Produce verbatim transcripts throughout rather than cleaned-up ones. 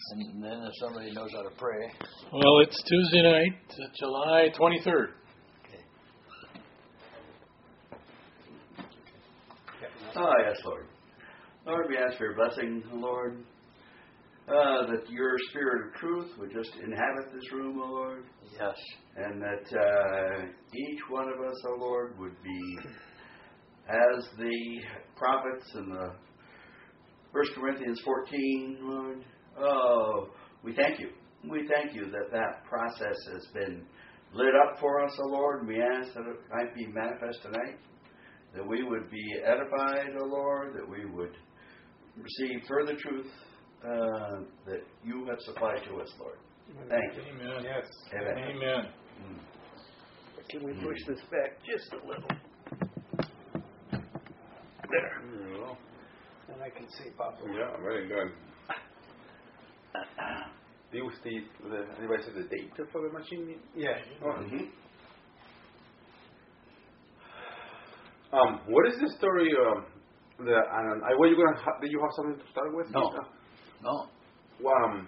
And then if somebody knows how to pray. Well, it's Tuesday night, July twenty-third. Okay. Oh, yes, Lord. Lord, we ask for your blessing, Lord, uh, that your spirit of truth would just inhabit this room, O Lord. Yes. And that uh, each one of us, O Lord, would be as the prophets in the First Corinthians fourteen, Lord. Oh, we thank you. We thank you that that process has been lit up for us, O Lord. And we ask that it might be manifest tonight, that we would be edified, O Lord, that we would receive further truth uh, that you have supplied to us, Lord. Thank you. Amen. Yes. Amen. Amen. Mm. Can we push this back just a little? There. And I can see Papa. Yeah, very good. Do you see the, anybody see the date for the machine? Yeah. Oh. Mm-hmm. Um, what is the story? Um, the um, I, were you gonna? Ha- did you have something to start with? No. No. Well, um,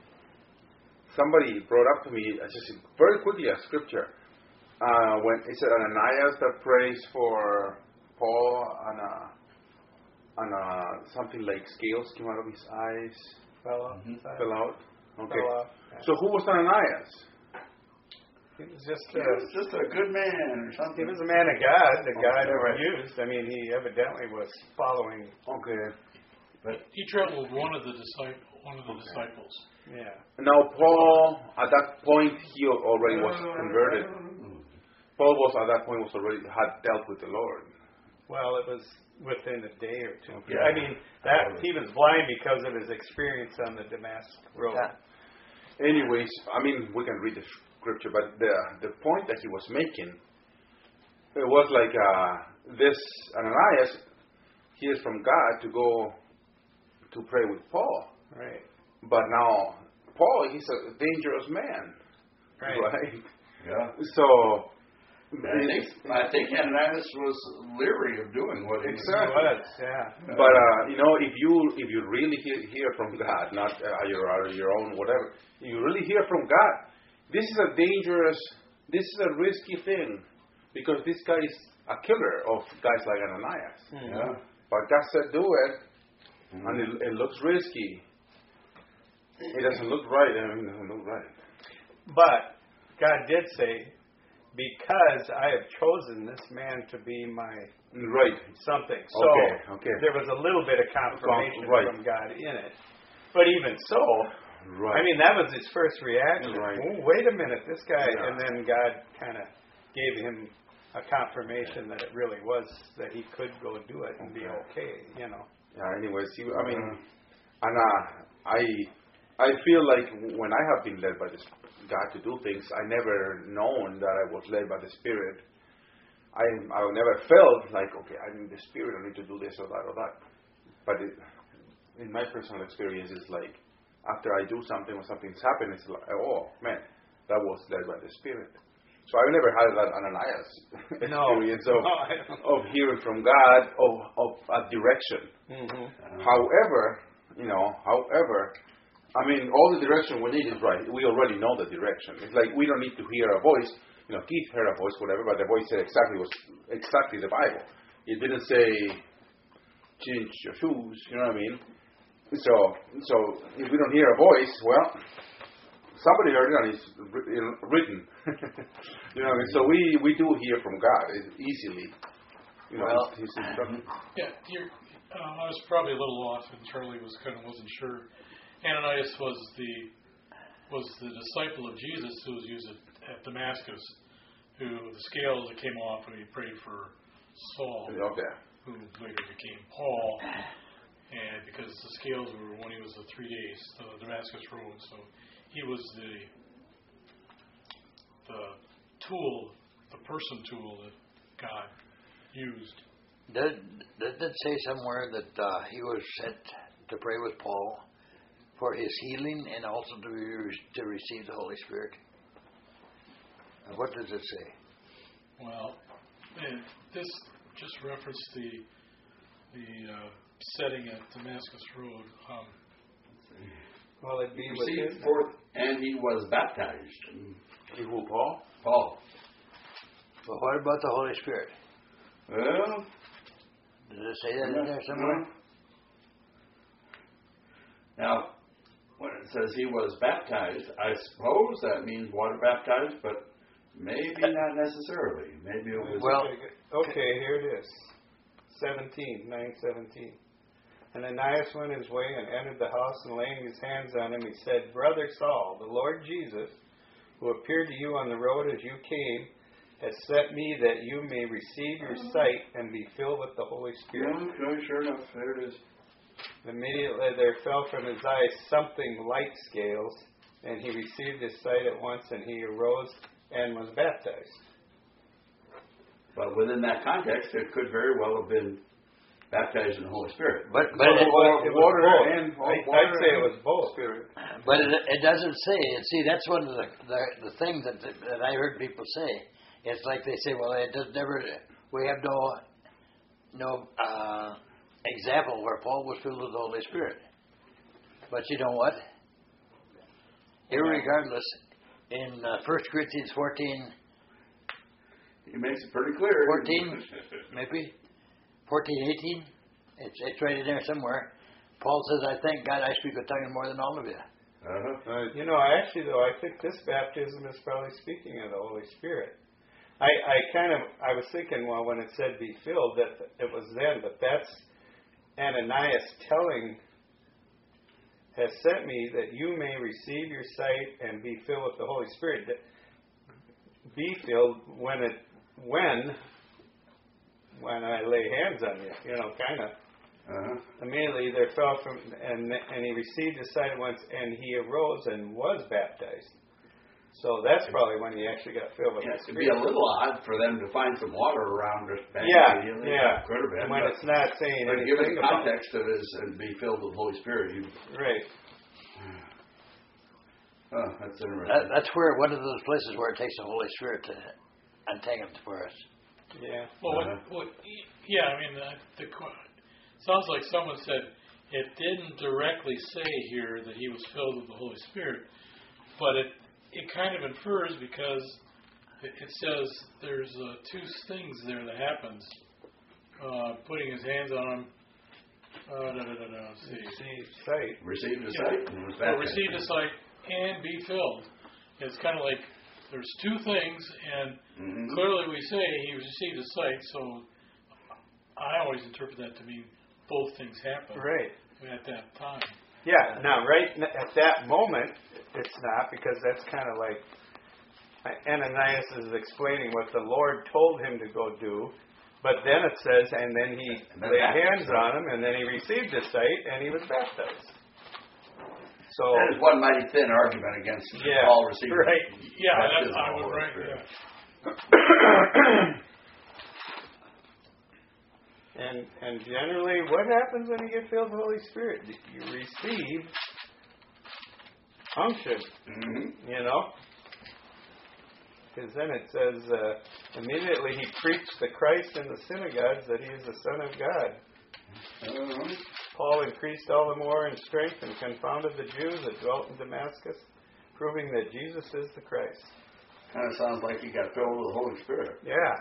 somebody brought up to me uh, just very quickly a scripture uh, when it said Ananias that prays for Paul and uh, and uh, something like scales came out of his eyes, Fell off. Mhm. fell out. Okay. Fell off. Yeah. So who was Ananias? He was just He a, was just a good man or something. he was a man of God, the guy that Right. was used. I mean, he evidently was following. Okay. He traveled with one of the disciples. One of the Okay. disciples. Yeah. Now Paul, at that point, he already was converted. Paul was at that point was already had dealt with the Lord. Well, it was within a day or two. Okay. I mean, that he was blind because of his experience on the Damascus road. Yeah. Anyways, I mean, we can read the scripture, but the the point that he was making, it was like uh, this Ananias, he is from God to go to pray with Paul. Right. But now, Paul, he's a dangerous man. Right. Right? Yeah. So, I think, I think Ananias was leery of doing what he Exactly. He was, yeah. but uh, you know, if you if you really hear, hear from God, not uh, your uh, your own whatever, you really hear from God. This is a dangerous, this is a risky thing, because this guy is a killer of guys like Ananias. Mm-hmm. Yeah. But God said, do it, Mhm. and it, it looks risky. It doesn't look right. I mean, it doesn't look right. But God did say, because I have chosen this man to be my Right. something. So Okay. Okay. there was a little bit of confirmation Right. from God in it. But even so, Right. I mean, that was his first reaction. Right. Oh, wait a minute, this guy. Yeah. And then God kind of gave him a confirmation that it really was, that he could go do it and be okay, you know. Yeah. Anyways, you, I mean, and uh, I I feel like when I have been led by this God to do things, I never known that I was led by the Spirit. I I never felt like, okay, I'm in the Spirit, I need to do this or that or that. But it, in my personal experience, it's like after I do something or something's happened, it's like, oh man, that was led by the Spirit. So I've never had that Ananias No. experience of, No, I don't. of hearing from God of of a direction. Mm-hmm. However, you know, however, I mean, all the direction we need is right. We already know the direction. It's like we don't need to hear a voice. You know, Keith heard a voice, whatever, but the voice said exactly was exactly the Bible. It didn't say change your shoes. You know what I mean? So, so if we don't hear a voice, well, somebody heard it and it's written. You know what I mean? So we, we do hear from God easily. You know, Well, his, his instruction. Yeah, you're, uh, I was probably a little off, and Charlie was kind of wasn't sure. Ananias was the was the disciple of Jesus who was used at, at Damascus, who the scales that came off when he prayed for Saul, Okay. who later became Paul, and because the scales were when he was the three days, the Damascus road, so he was the the tool, the person tool that God used. Did, did it say somewhere that uh, he was sent to pray with Paul for his healing and also to, re- to receive the Holy Spirit? And what does it say? Well, and this just referenced the the uh, setting at Damascus Road. Um, Well, it'd be He with received his. the fourth, and he was baptized. He who, Paul? Paul. But what about the Holy Spirit? Well, Did it say that in there somewhere? now, when it says he was baptized, I suppose that means water baptized, but maybe not necessarily. Maybe it was. Well, Okay, here it is. seventeen, nine seventeen. And Ananias went his way and entered the house, and laying his hands on him, he said, Brother Saul, the Lord Jesus, who appeared to you on the road as you came, has sent me that you may receive your sight and be filled with the Holy Spirit. Okay, sure enough, there it is. Immediately there fell from his eyes something like scales, and he received his sight at once, and he arose and was baptized. But within that context, it could very well have been baptized in the Holy Spirit. but but Well, it, it was- it was water both. and I- water I'd say it and was both. Spirit. but it, it doesn't say. And see, that's one of the the, the things that that I heard people say. It's like they say, well, it does never. We have no no uh, example where Paul was filled with the Holy Spirit. But you know what? Irregardless, in uh, First Corinthians fourteen, He makes it pretty clear. fourteen, maybe fourteen, eighteen. It's it's right in there somewhere. Paul says, "I thank God I speak with tongues more than all of you." Uh-huh. Right. You know, actually, though, I think this baptism is probably speaking of the Holy Spirit. I, I kind of, I was thinking, well, when it said be filled, that it was then, but that's Ananias telling, has sent me that you may receive your sight and be filled with the Holy Spirit. Be filled when it, when, when I lay hands on you, you know, kind of. Uh-huh. Immediately there fell from, and and he received his sight at once, and he arose and was baptized. So that's probably when he actually got filled with Yeah, the it'd be a Spirit. little odd for them to find some water around just back Yeah, immediately. yeah. That could have been. When but, it's not saying but given anything the about context of it and be filled with the Holy Spirit, you, right. oh, that's interesting. That, that's where one of those places where it takes the Holy Spirit to untangle it for us. Yeah. Well, Uh-huh. what, what, yeah, I mean, the, the qu- sounds like someone said it didn't directly say here that he was filled with the Holy Spirit, but it it kind of infers because it, it says there's uh, two things there that happens. Uh, putting his hands on him. Uh, da, da, da, da, let's see. See, sight. Received the Yeah. sight and was So baptized. receive the sight and be filled. It's kind of like there's two things, and Mhm. clearly we say he received the sight, so I always interpret that to mean both things happen Right. at that time. Yeah. Now, right n- at that moment, it's not, because that's kind of like Ananias is explaining what the Lord told him to go do. But then it says, and then he And then laid baptized. hands on him, and then he received his sight, and he was baptized. So, That is one mighty thin argument against Yeah, Paul receiving right. Yeah, baptism that's I of the was Holy right. Spirit. Yeah. and and generally, what happens when you get filled with the Holy Spirit? You receive unction, Mm-hmm. you know? Because then it says, uh, immediately he preached the Christ in the synagogues that he is the Son of God. Uh-huh. Paul increased all the more in strength and confounded the Jews that dwelt in Damascus, proving that Jesus is the Christ. Kind of sounds like he got filled with the Holy Spirit. Yeah.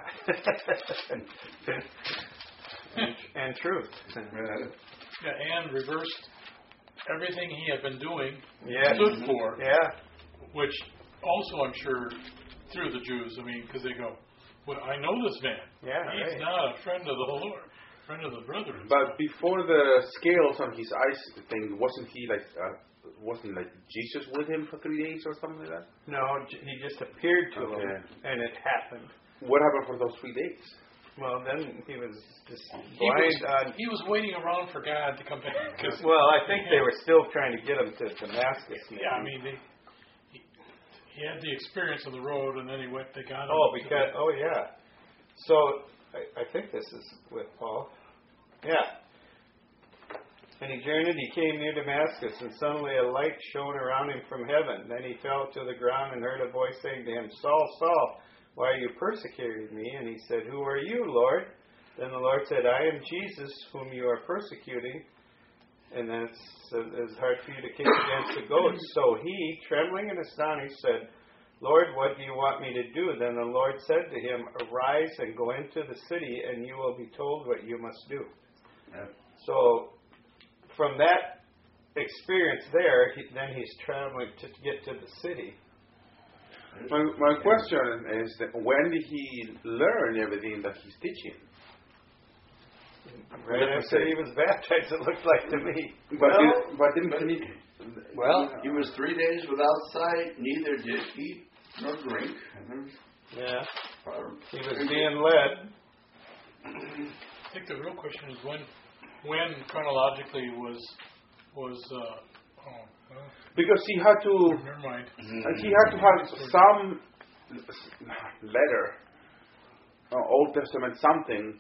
and, and truth. Uh, Yeah, and reversed everything he had been doing, Yeah. stood for, Yeah. which also I'm sure threw the Jews. I mean, because they go, "Well, I know this man. Yeah, He's right. not a friend of the Lord, friend of the brethren." But before the scales on his eyes thing, wasn't he like, uh, wasn't like Jesus with him for three days or something like that? No, j- he just appeared to Okay. them, and it happened. What happened for those three days? Well, then he was just He was, blind on. he was waiting around for God to come back. 'cause- Well, I think they were still trying to get him to Damascus. Maybe. yeah, I mean, they, he, he had the experience on the road, and then he went. They got him. Oh, to because the- oh yeah. So I, I think this is with Paul. Yeah. And he journeyed. He came near Damascus, and suddenly a light shone around him from heaven. Then he fell to the ground and heard a voice saying to him, "Saul, Saul, why are you persecuting me?" And he said, "Who are you, Lord?" Then the Lord said, "I am Jesus, whom you are persecuting. and then it's, it's hard for you to kick against the goads. So he, trembling and astonished, said, Lord, what do you want me to do? Then the Lord said to him, arise and go into the city, and you will be told what you must do. Yeah. So from that experience there, he, then he's traveling to get to the city. My, my question is, that when did he learn everything that he's teaching? Right after he was baptized, it looked like to me. But, Well, did, but didn't but- he? Well, He was three days without sight, neither did eat nor drink. Yeah, Um, he was being led. I think the real question is when, when chronologically was was uh, oh, well, Because he had to. never mind. And he had to have some letter, uh, Old Testament, something.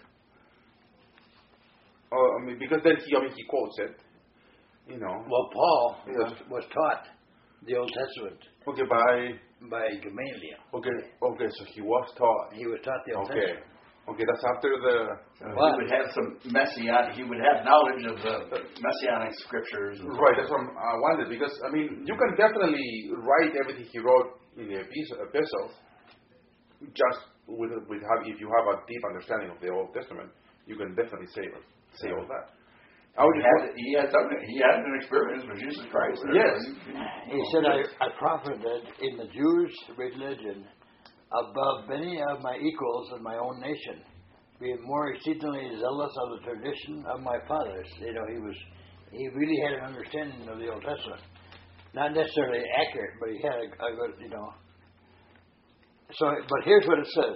Uh, I mean, because then he, I mean, he quotes it, you know. well, Paul Yeah. was, was taught the Old Testament Okay, by by Gamaliel. okay, okay, so he was taught. He was taught the Old Okay, Testament. okay, that's after the. Uh, What? he would have some messianic. He would have knowledge of the messianic scriptures. And Right, that's what I'm- I wanted, because I mean, you can definitely write everything he wrote in the epis- epistles. Just with with have if you have a deep understanding of the Old Testament, you can definitely say say all that. I would He just had, he had something. He had an experience with Jesus Christ. Yes. He said, I, I profited in the Jews' religion above many of my equals in my own nation, being more exceedingly zealous of the tradition of my fathers. You know, he was, he really had an understanding of the Old Testament. Not necessarily accurate, but he had a, a good, you know. So, but here's what it says.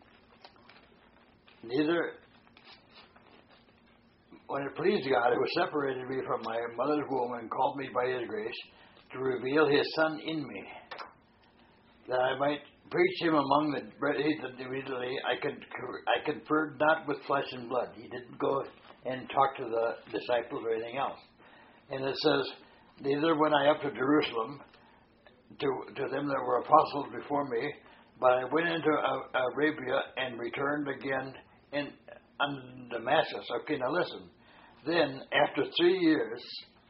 Neither, when it pleased God, who separated me from my mother's womb and called me by his grace, to reveal his Son in me, that I might preach him among the immediately I could I conferred not with flesh and blood. He didn't go and talk to the disciples or anything else. And it says, neither went I up to Jerusalem to to them that were apostles before me, but I went into Arabia and returned again in unto Damascus. Okay, now listen. Then after three years,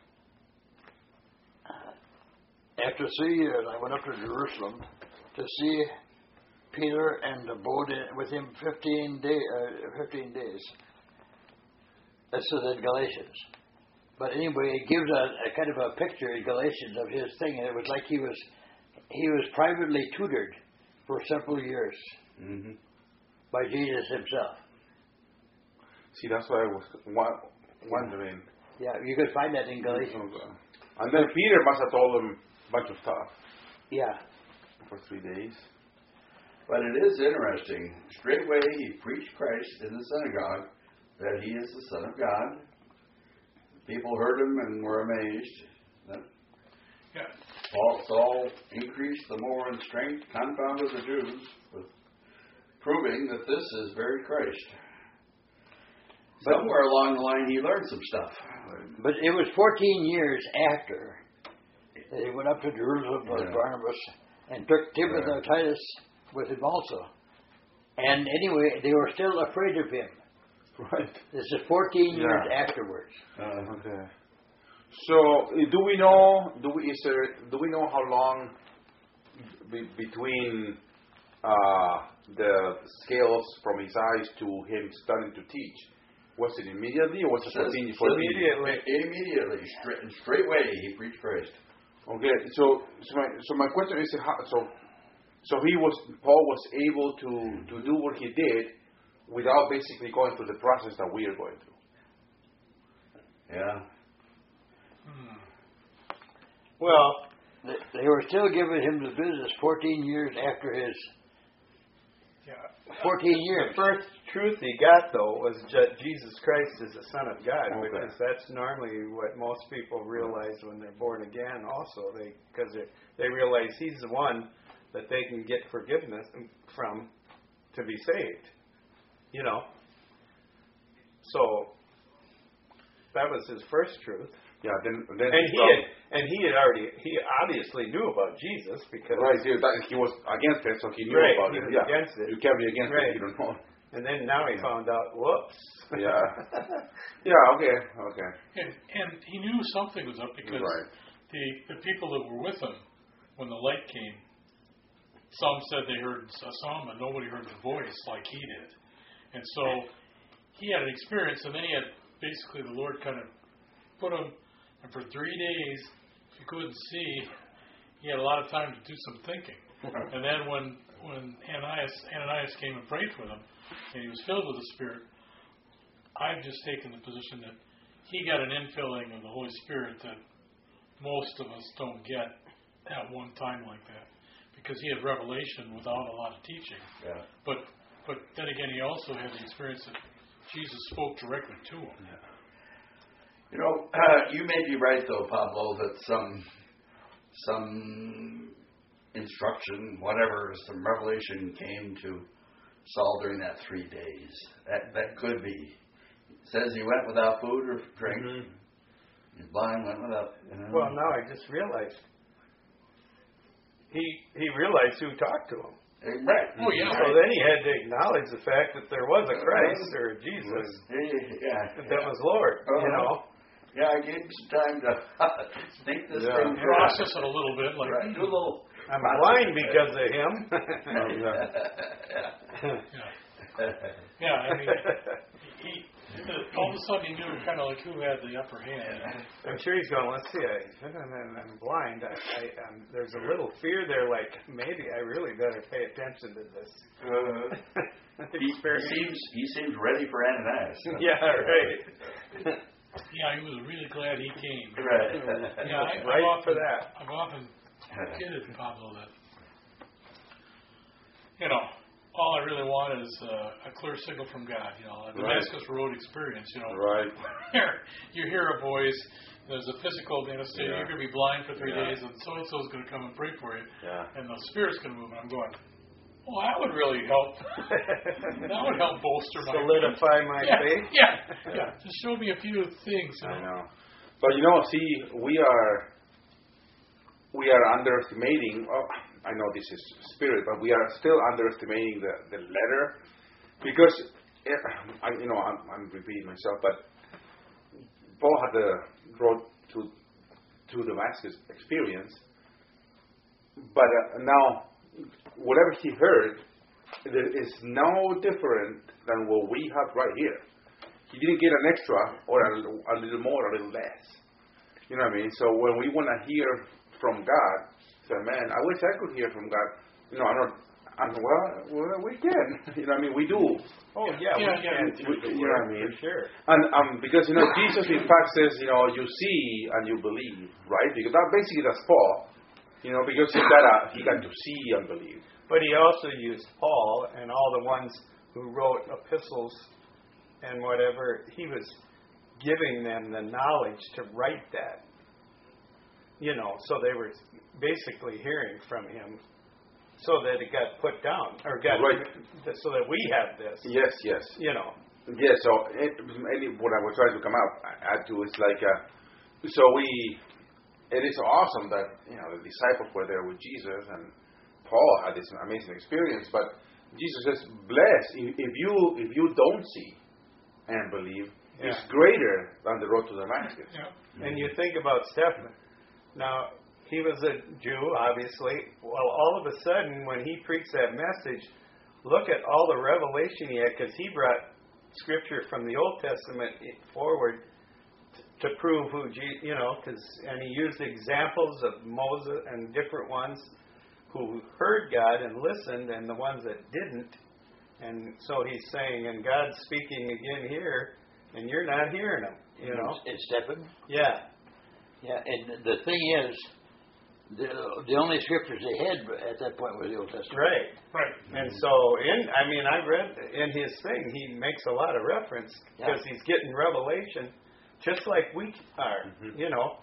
after three years, I went up to Jerusalem to see Peter and abode in, with him fifteen day, uh, fifteen days. This is in Galatians. But anyway, it gives a, a kind of a picture in Galatians of his thing, and it was like he was he was privately tutored for several years hmm by Jesus himself. See, that's why I was wa- wondering. Yeah, you could find that in Galatians. And then Peter must have told him a bunch of stuff Yeah. for three days. But it is interesting. Straightway he preached Christ in the synagogue, that he is the Son of God. People heard him and were amazed. That Yeah. Paul, Saul increased the more in strength, confounded the Jews, with proving that this is very Christ. But- Somewhere along the line he learned some stuff. But it was fourteen years after that he went up to Jerusalem with Yeah. Barnabas and took Timothy and Titus with him also. And anyway, they were still afraid of him. Right. This is fourteen Yeah. years afterwards. Uh, Okay. So, uh, do we know? Do we is there? Do we know how long be, between uh, the scales from his eyes to him starting to teach? Was it immediately, or was it Says fourteen? fourteen? immediately, immediately, straight, straightway he preached Christ. Okay. So, so my so my question is, how, so so he was Paul was able to to do what he did without basically going through the process that we are going through. Yeah. Hmm. Well, They, they were still giving him the business fourteen years after his Yeah. fourteen the years. first truth he got, though, was that Jesus Christ is the Son of God, Okay. because that's normally what most people realize when they're born again. Also, they because they they realize He's the one that they can get forgiveness from to be saved. You know. So that was his first truth, Yeah. Then then and he from- had and he had already he obviously knew about Jesus because Right, yeah, that, he was against it, so he knew Right, about he it. was Yeah, against it. you can't be against Right. it. You don't know. And then now he found out, whoops. Yeah. Yeah, okay, okay. And, and he knew something was up because Right. the, the people that were with him when the light came, some said they heard saw him, but nobody heard the voice like he did. And so he had an experience, and then he had basically the Lord kind of put him, and for three days, if he couldn't see, he had a lot of time to do some thinking. And then when when Ananias, Ananias came and prayed for them, and he was filled with the Spirit, I've just taken the position that he got an infilling of the Holy Spirit that most of us don't get at one time like that, because he had revelation without a lot of teaching. Yeah. But but then again, he also had the experience that Jesus spoke directly to him. Yeah. You know, uh, you may be right though, Pablo, that some some instruction, whatever, some revelation came to Saul during that three days. That that could be. It says he went without food or drink. Mm-hmm. He's blind, went without. You know. Well, now I just realized. He he realized who talked to him. Right. Oh, yeah. So then he had to acknowledge the fact that there was a Christ or a Jesus Yeah. that was Lord, you Uh-huh. know. Yeah, I gave him some time to think this Yeah. thing through. Process it a little bit, like Right. Do a little. I'm blind because of him. Yeah. yeah, yeah. I mean, he all of a sudden he knew kind of like who had the upper hand. I'm sure he's going, let's see, I, I'm blind. I, I, um, there's a little fear there, like, maybe I really better pay attention to this. Uh, he, he seems he seems ready for Ananias. Yeah, right. Yeah, he was really glad he came. Right. Yeah, I, Right I've often, for that. I've often kidded Pablo that, you know, all I really want is uh, a clear signal from God. You know, a Damascus Road experience. You know, Right. you hear a voice. There's a physical manifestation. Yeah. You're going to be blind for three Yeah. days, and so and so is going to come and pray for you. Yeah. And the Spirit's going to move. And I'm going, well, that would really help. That would help bolster my Solidify my yeah, faith. Yeah, yeah. Just show me a few things. You know? I know. But you know, see, we are we are underestimating. Oh, I know this is spirit, but we are still underestimating the, the letter, because eh, I, you know I'm, I'm repeating myself, but Paul had the road to to Damascus experience, but uh, now whatever he heard, there is no different than what we have right here. He didn't get an extra or a, a little more, a little less. You know what I mean? So when we want to hear from God, say, man, I wish I could hear from God. You know, I'm not. I'm well, well, we can. You know what I mean? We do. Oh, yeah, Yeah, we yeah. can through the You know what I word, mean? for sure. And um, because you know, Jesus in fact says, you know, you see and you believe, right? Because that basically that's Paul. You know, because he got a, he got to see and believe. But he also used Paul and all the ones who wrote epistles and whatever. He was giving them the knowledge to write that. You know, so they were basically hearing from him, so that it got put down, or got Right. so that we have this. Yes, yes. You know. Yeah, so it, any, what I was trying to come out add to is like, uh, so we, it is awesome that, you know, the disciples were there with Jesus and Paul had this amazing experience, but Jesus says, bless, if, if you if you don't see and believe, Yeah. it's greater than the road to Damascus. Yeah. And you think about Stephen. Now, he was a Jew, obviously. Well, all of a sudden, when he preached that message, look at all the revelation he had, because he brought Scripture from the Old Testament forward to prove who, Je- you know, because and he used examples of Moses and different ones who heard God and listened, and the ones that didn't. And so he's saying, and God's speaking again here, and you're not hearing him, you know? It's Stephen. Yeah. Yeah, and the thing is, the the only scriptures they had at that point was the Old Testament. Right. Right. And so, in I mean, I read in his thing, he makes a lot of reference because Yeah. he's getting revelation, just like we are, Mhm. you know.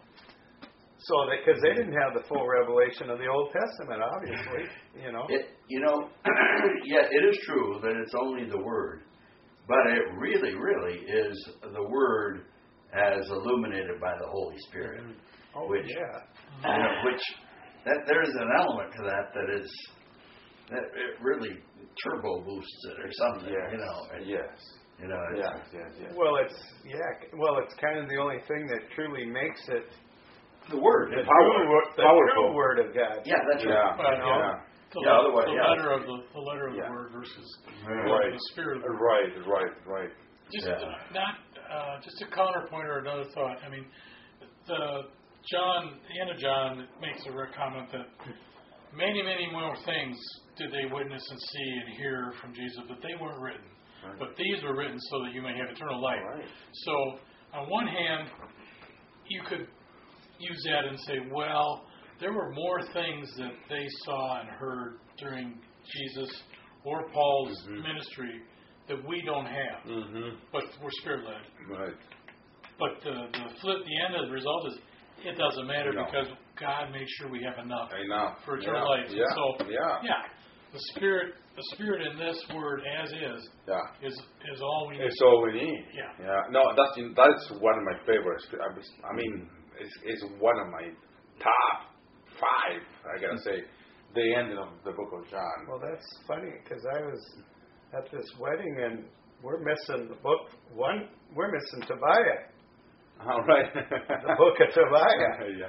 So that because they didn't have the full revelation of the Old Testament, obviously, you know. It, you know, yeah, it is true that it's only the Word, but it really, really is the Word as illuminated by the Holy Spirit. Oh, which, yeah. you know, which that there is an element to that that is that it really turbo boosts it or something. Yes. You know. It, Yes. You know. It's, Yes. Yes. Yes. Well, it's yeah. Well, it's kind of the only thing that truly makes it the word. the, It's Power. true, wo- the Powerful. true word of God. Yeah, that's right. Yeah. Well, You know? Yeah. The, Yeah, otherwise, the yeah. letter of the, the letter of Yeah. the word versus Right. the spirit of the word. Right. Right. Right. Just Yeah. uh, not uh, just a counterpoint or another thought. I mean, the John, the end of John makes a rare comment that many, many more things did they witness and see and hear from Jesus, but they weren't written. Right. But these were written so that you may have eternal life. Right. So, on one hand, you could use that and say, well, there were more things that they saw and heard during Jesus or Paul's Mhm. ministry that we don't have, Mm-hmm. but we're spirit-led. Right. But the, the flip, the end of the result is it doesn't matter No. because God made sure we have enough Enough. for eternal yeah. life. And Yeah. so, yeah. yeah, the spirit, the spirit in this word as is Yeah. is is all we need. It's all we need. Yeah. Yeah. No, that's that's one of my favorites. I was- I mean, it's, it's one of my top five. I gotta say, the ending of the book of John. Well, that's funny because I was at this wedding and we're missing the book. One, we're missing Tobiah, All right. the book of Tobiah, yeah.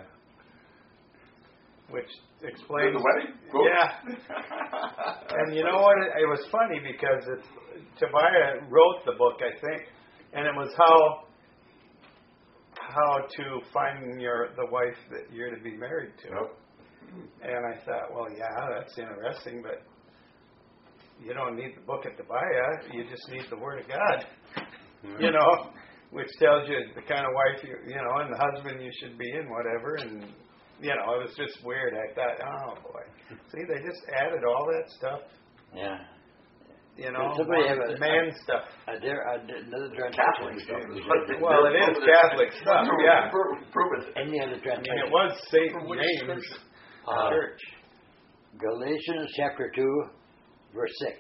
which explains. The wedding? Cool. Yeah. And you know what? It, it was funny because it's, Tobiah wrote the book, I think, and it was how how to find your the wife that you're to be married to. Yep. And I thought, well, yeah, that's interesting, but you don't need the book of Tobiah. You just need the Word of God. You know, which tells you the kind of wife you you know and the husband you should be in, whatever. And you know, it was just weird. I thought, oh boy, see, they just added all that stuff. Yeah. You know, Does somebody have a- man stuff. Uh, there, uh, another Catholic translation. stuff. Well, it is Catholic stuff, yeah. Prove, prove it. Any other I mean, translation? it was Saint For which James scripture? Uh, Church. Galatians chapter two, verse six.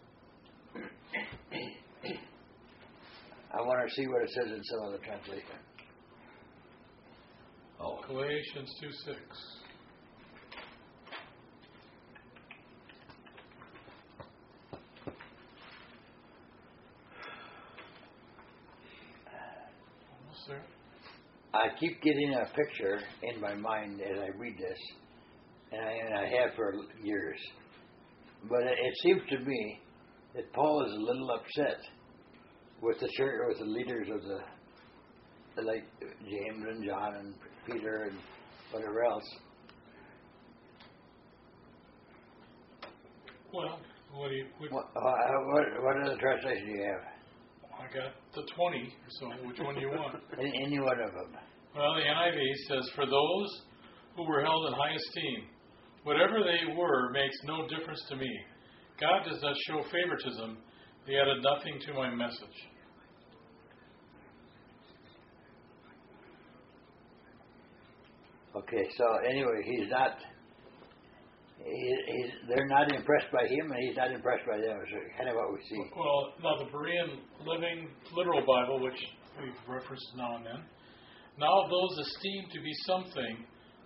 I want to see what it says in some other translation. Oh. Galatians two six. Almost there. I keep getting a picture in my mind as I read this, and I, and I have for years. But it, it seems to me that Paul is a little upset with the church, with the leaders of the, like James and John and Peter and whatever else. Well, what do you? What, What, uh, what, what other translation do you have? I got the twenty. So which one do you want? Any, any one of them. Well, the N I V says, "For those who were held in high esteem, whatever they were makes no difference to me. God does not show favoritism. He added nothing to my message." Okay, so anyway, he's not. He, he's, they're not impressed by him, and he's not impressed by them. Is kind of what we see. Well, now the Berean Living Literal Bible, which we've referenced now and then, now those esteemed to be something,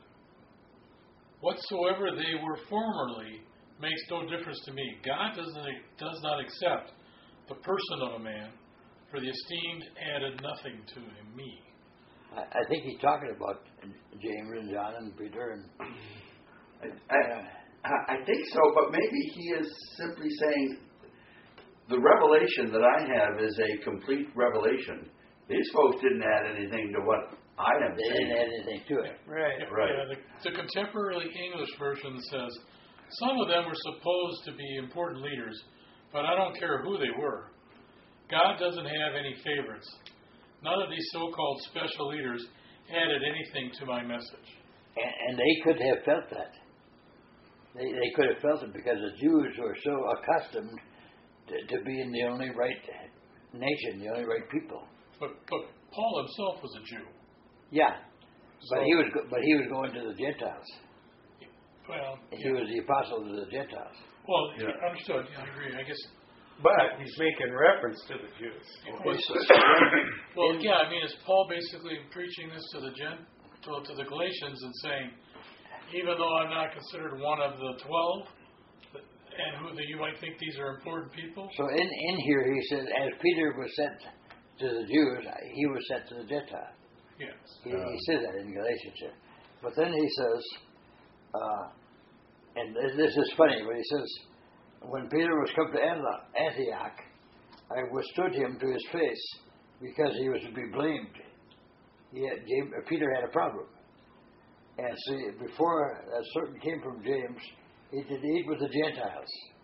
whatsoever they were formerly, makes no difference to me. God doesn't does not accept the person of a man, for the esteemed added nothing to him, me. I, I think he's talking about James and John and Peter and. I, I, I think so, but maybe he is simply saying the revelation that I have is a complete revelation. These folks didn't add anything to what I am They saying. didn't add anything to it. Right. Right. Yeah, the, the contemporary English version says, some of them were supposed to be important leaders, but I don't care who they were. God doesn't have any favorites. None of these so-called special leaders added anything to my message. And, and they could have felt that. They they could have felt it because the Jews were so accustomed to, to being the only right nation, the only right people. But but Paul himself was a Jew. Yeah, So, but he was go- but he was going to the Gentiles. well, He yeah. was the apostle to the Gentiles. well, Yeah. understood. Yeah, I agree. I guess. But he's making reference to the Jews. It was, well, yeah. I mean, is Paul basically preaching this to the Gen, to, to the Galatians and saying, even though I'm not considered one of the twelve, and who the, you might think these are important people. So in, in here he said, as Peter was sent to the Jews, he was sent to the Gentiles. Yes. He, he says that in Galatians here. But then he says, uh, and this is funny, but he says, when Peter was come to Antioch, I withstood him to his face because he was to be blamed. He had, James, Peter had a problem. And see, before a certain came from James, he did eat with the Gentiles.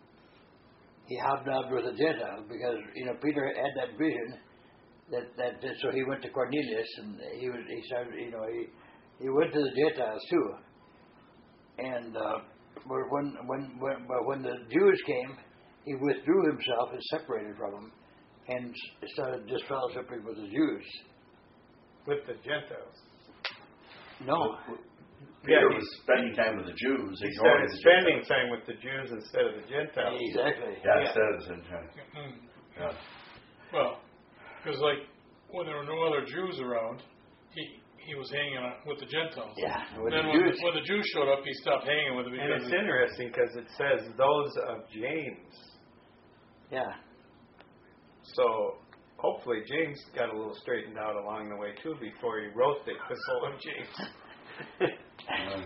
He hobnobbed with the Gentiles because, you know, Peter had that vision that, that, that so he went to Cornelius and he was he started, you know, he he went to the Gentiles too. And uh, but when when when but when the Jews came, he withdrew himself and separated from them, and started disfellowshipping with the Jews. With the Gentiles. No. Peter Yeah, was spending time with the Jews. He ignoring started the spending Gentiles. time with the Jews instead of the Gentiles. Exactly. Yeah, it Yeah. says in uh, Mm. yeah. Well, because like when there were no other Jews around, he he was hanging out with the Gentiles. Yeah. And With then the when, Jews. the, when the Jews showed up, he stopped hanging with them. And Because it's interesting because it says those of James. Yeah. So hopefully James got a little straightened out along the way too before he wrote the Epistle of James. Uh,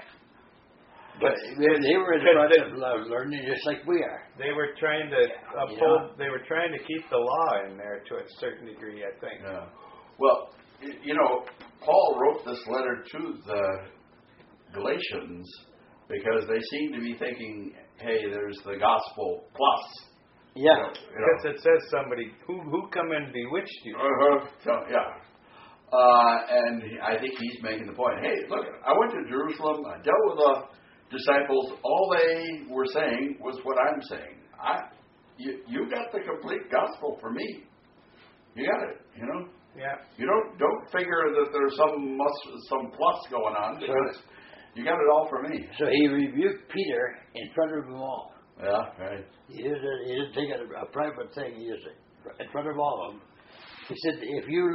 But they, they were in the process of learning just like we are. They were trying to uphold. They were trying to keep the law in there to a certain degree, I think. yeah. Well, y- you know, Paul wrote this letter to the Galatians because they seem to be thinking, "Hey, there's the gospel plus." Yeah. You know, Because it says somebody who who come and bewitched you. Uh-huh. So, yeah. Uh, and he- I think he's making the point. Hey, look, I went to Jerusalem. I dealt with the disciples. All they were saying was what I'm saying. I, you, you got the complete gospel for me. You got it. You know. Yeah. You don't don't figure that there's some mus, some plus going on because you got it all for me. So he rebuked Peter in front of them all. Yeah. Right. He didn't, he didn't take it a, a private thing. He just in front of all of them. He said, "If you,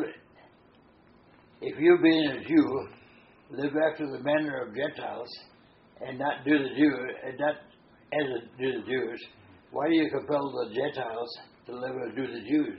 if you being a Jew, live after the manner of Gentiles, and not do the Jew, and not as a, do the Jews, why do you compel the Gentiles to live as do the Jews?"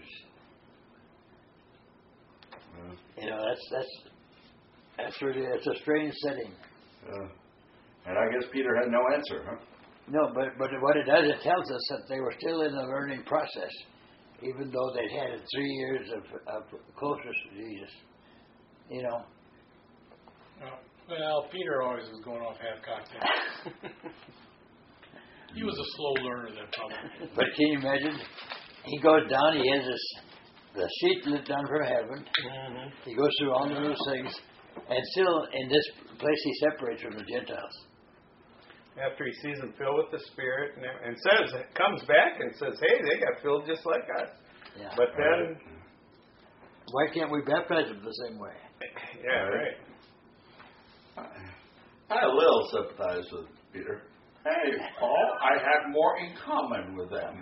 Yeah. You know, that's that's that's really it's a strange setting. Uh, and I guess Peter had no answer, huh? No, but but what it does, it tells us that they were still in the learning process, even though they'd had three years of, of closeness to Jesus. You know. Uh, well, Peter always was going off half-cocked. He was a slow learner, then probably. But can you imagine? He goes down. He has this the sheet lit down from heaven. Mm-hmm. He goes through all those things, and still in this place he separates from the Gentiles. After he sees them filled with the Spirit, and, and says, comes back and says, "Hey, they got filled just like us." Yeah. But then, Why can't we baptize them the same way? yeah, right. I a little sympathize with Peter. Hey, Paul, I have more in common with them.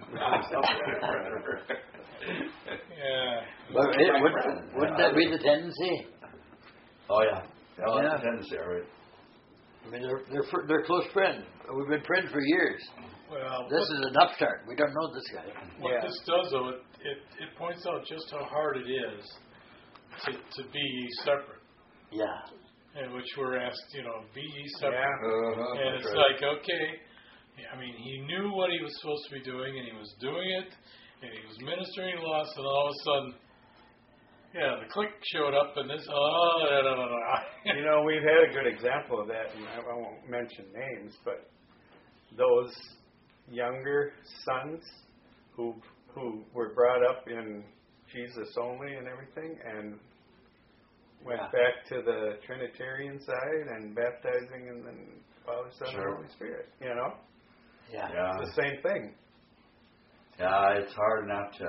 Yeah. But it, wouldn't, wouldn't that be the tendency? Oh yeah, yeah, well, that's Yeah. a tendency, all right. I mean, they're they're fr- they're close friends. We've been friends for years. Well, This what, is an upstart. We don't know this guy. what Yeah. this does, though, it, it, it points out just how hard it is to, to be ye separate. Yeah. In which we're asked, you know, be ye separate. Yeah. Uh-huh, And that's it's right. like, okay, I mean, he knew what he was supposed to be doing, and he was doing it, and he was ministering to us, and all of a sudden, yeah, the clique showed up, and this, oh, da, da, da, da. You know, we've had a good example of that, and I I won't mention names, but those younger sons who who were brought up in Jesus only and everything, and went Yeah. back to the Trinitarian side and baptizing in the Father, Son, Sure. and Holy Spirit. You know, Yeah. Yeah, it's the same thing. yeah, it's hard not to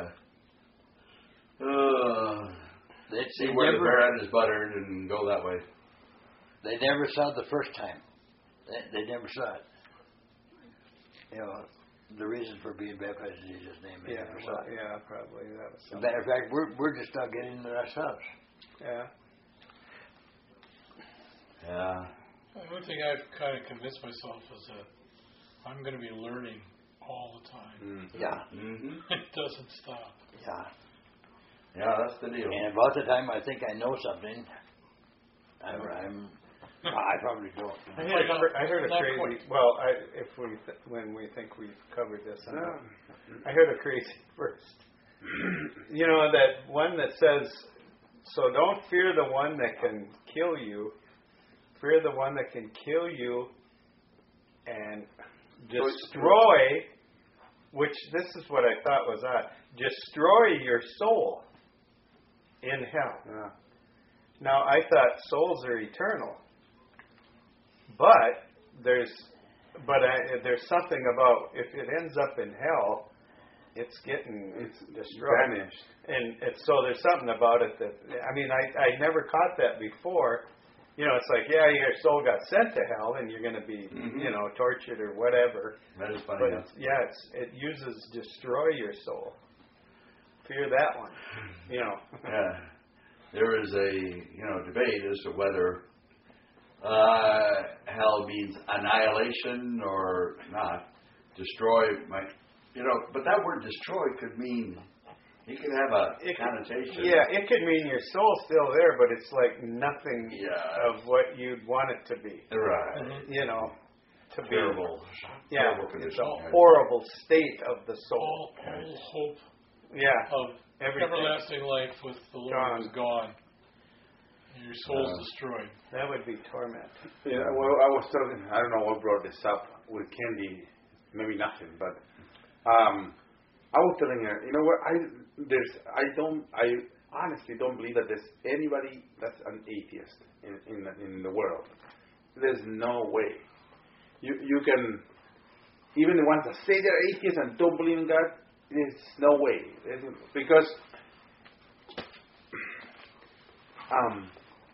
uh, They, see they where the never bread is buttered and go that way. they never saw it the first time. They, they never saw it. You know, the reason for being baptized in Jesus' name. They Yeah, never well, saw it. yeah, probably that was As a something. matter of fact, we're we're just not getting it ourselves. Yeah. Yeah, One thing I've kind of convinced myself is that I'm going to be learning all the time. Mm. Yeah, Mm-hmm. It doesn't stop. yeah. Yeah, that's the deal. And about the time I think I know something, I'm, I'm I probably don't. I heard, a, cra- I heard a Not crazy. quite. Well, I, if we th- when we think we've covered this, on Yeah. that, I heard a crazy verse. You know that one that says, "So don't fear the one that can kill you. Fear the one that can kill you and destroy." Which this is what I thought was odd. Destroy your soul in hell. Yeah. Now I thought souls are eternal. But there's, but I, there's something about if it ends up in hell, it's getting It's destroyed. vanished. And it's, so there's something about it that I mean I I never caught that before. You know, it's like yeah, your soul got sent to hell, and you're going to be Mhm. you know tortured or whatever. That is funny. But yeah. it's, yeah, it's, it uses destroy your soul. Fear that one. You know. Yeah. There is a you know debate as to whether uh, hell means annihilation or not. Destroy might you know, but that word destroy could mean it could have a It could- connotation. Yeah, it could mean your soul's still there, but it's like nothing Yeah. of what you'd want it to be. Right. Mhm. You know, to Terrible. be. Yeah, terrible it's condition. a horrible state of the soul. All, all hope Yeah, of everything. everlasting life with the Lord Gone. is gone. Your soul's Uh, destroyed. That would be torment. Yeah, well, I was telling, I don't know what brought this up with Candy, maybe nothing, but um, I was telling her, you know what, I there's, I don't, I honestly don't believe that there's anybody that's an atheist in in the, in the world. There's no way. You you can, even the ones that say they're atheists and don't believe in God, there's no way. There's, because um.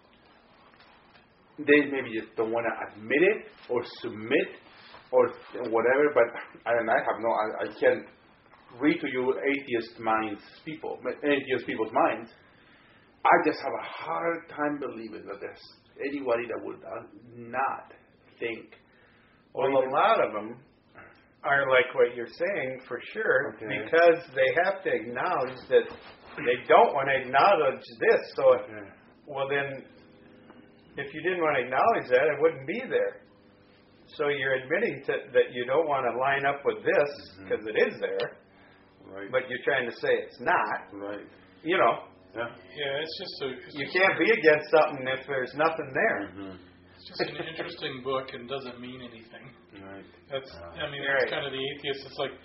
they maybe just don't want to admit it or submit or whatever. But and I have no, I, I can't read to you atheist minds, people, atheist people's minds. I just have a hard time believing that there's anybody that would not think. Well, a lot of them are like what you're saying for sure, Okay. because they have to acknowledge that they don't want to acknowledge this. So, Okay. well then, if you didn't want to acknowledge that, it wouldn't be there. So you're admitting to, that you don't want to line up with this Mhm. because it is there, Right. but you're trying to say it's not. Right. You know, Yeah. Yeah, it's just a. It's you just can't be against something if there's nothing there. Mm-hmm. It's just an interesting book and doesn't mean anything. Right. That's. Yeah. I mean, Right. it's kind of the atheist. It's like.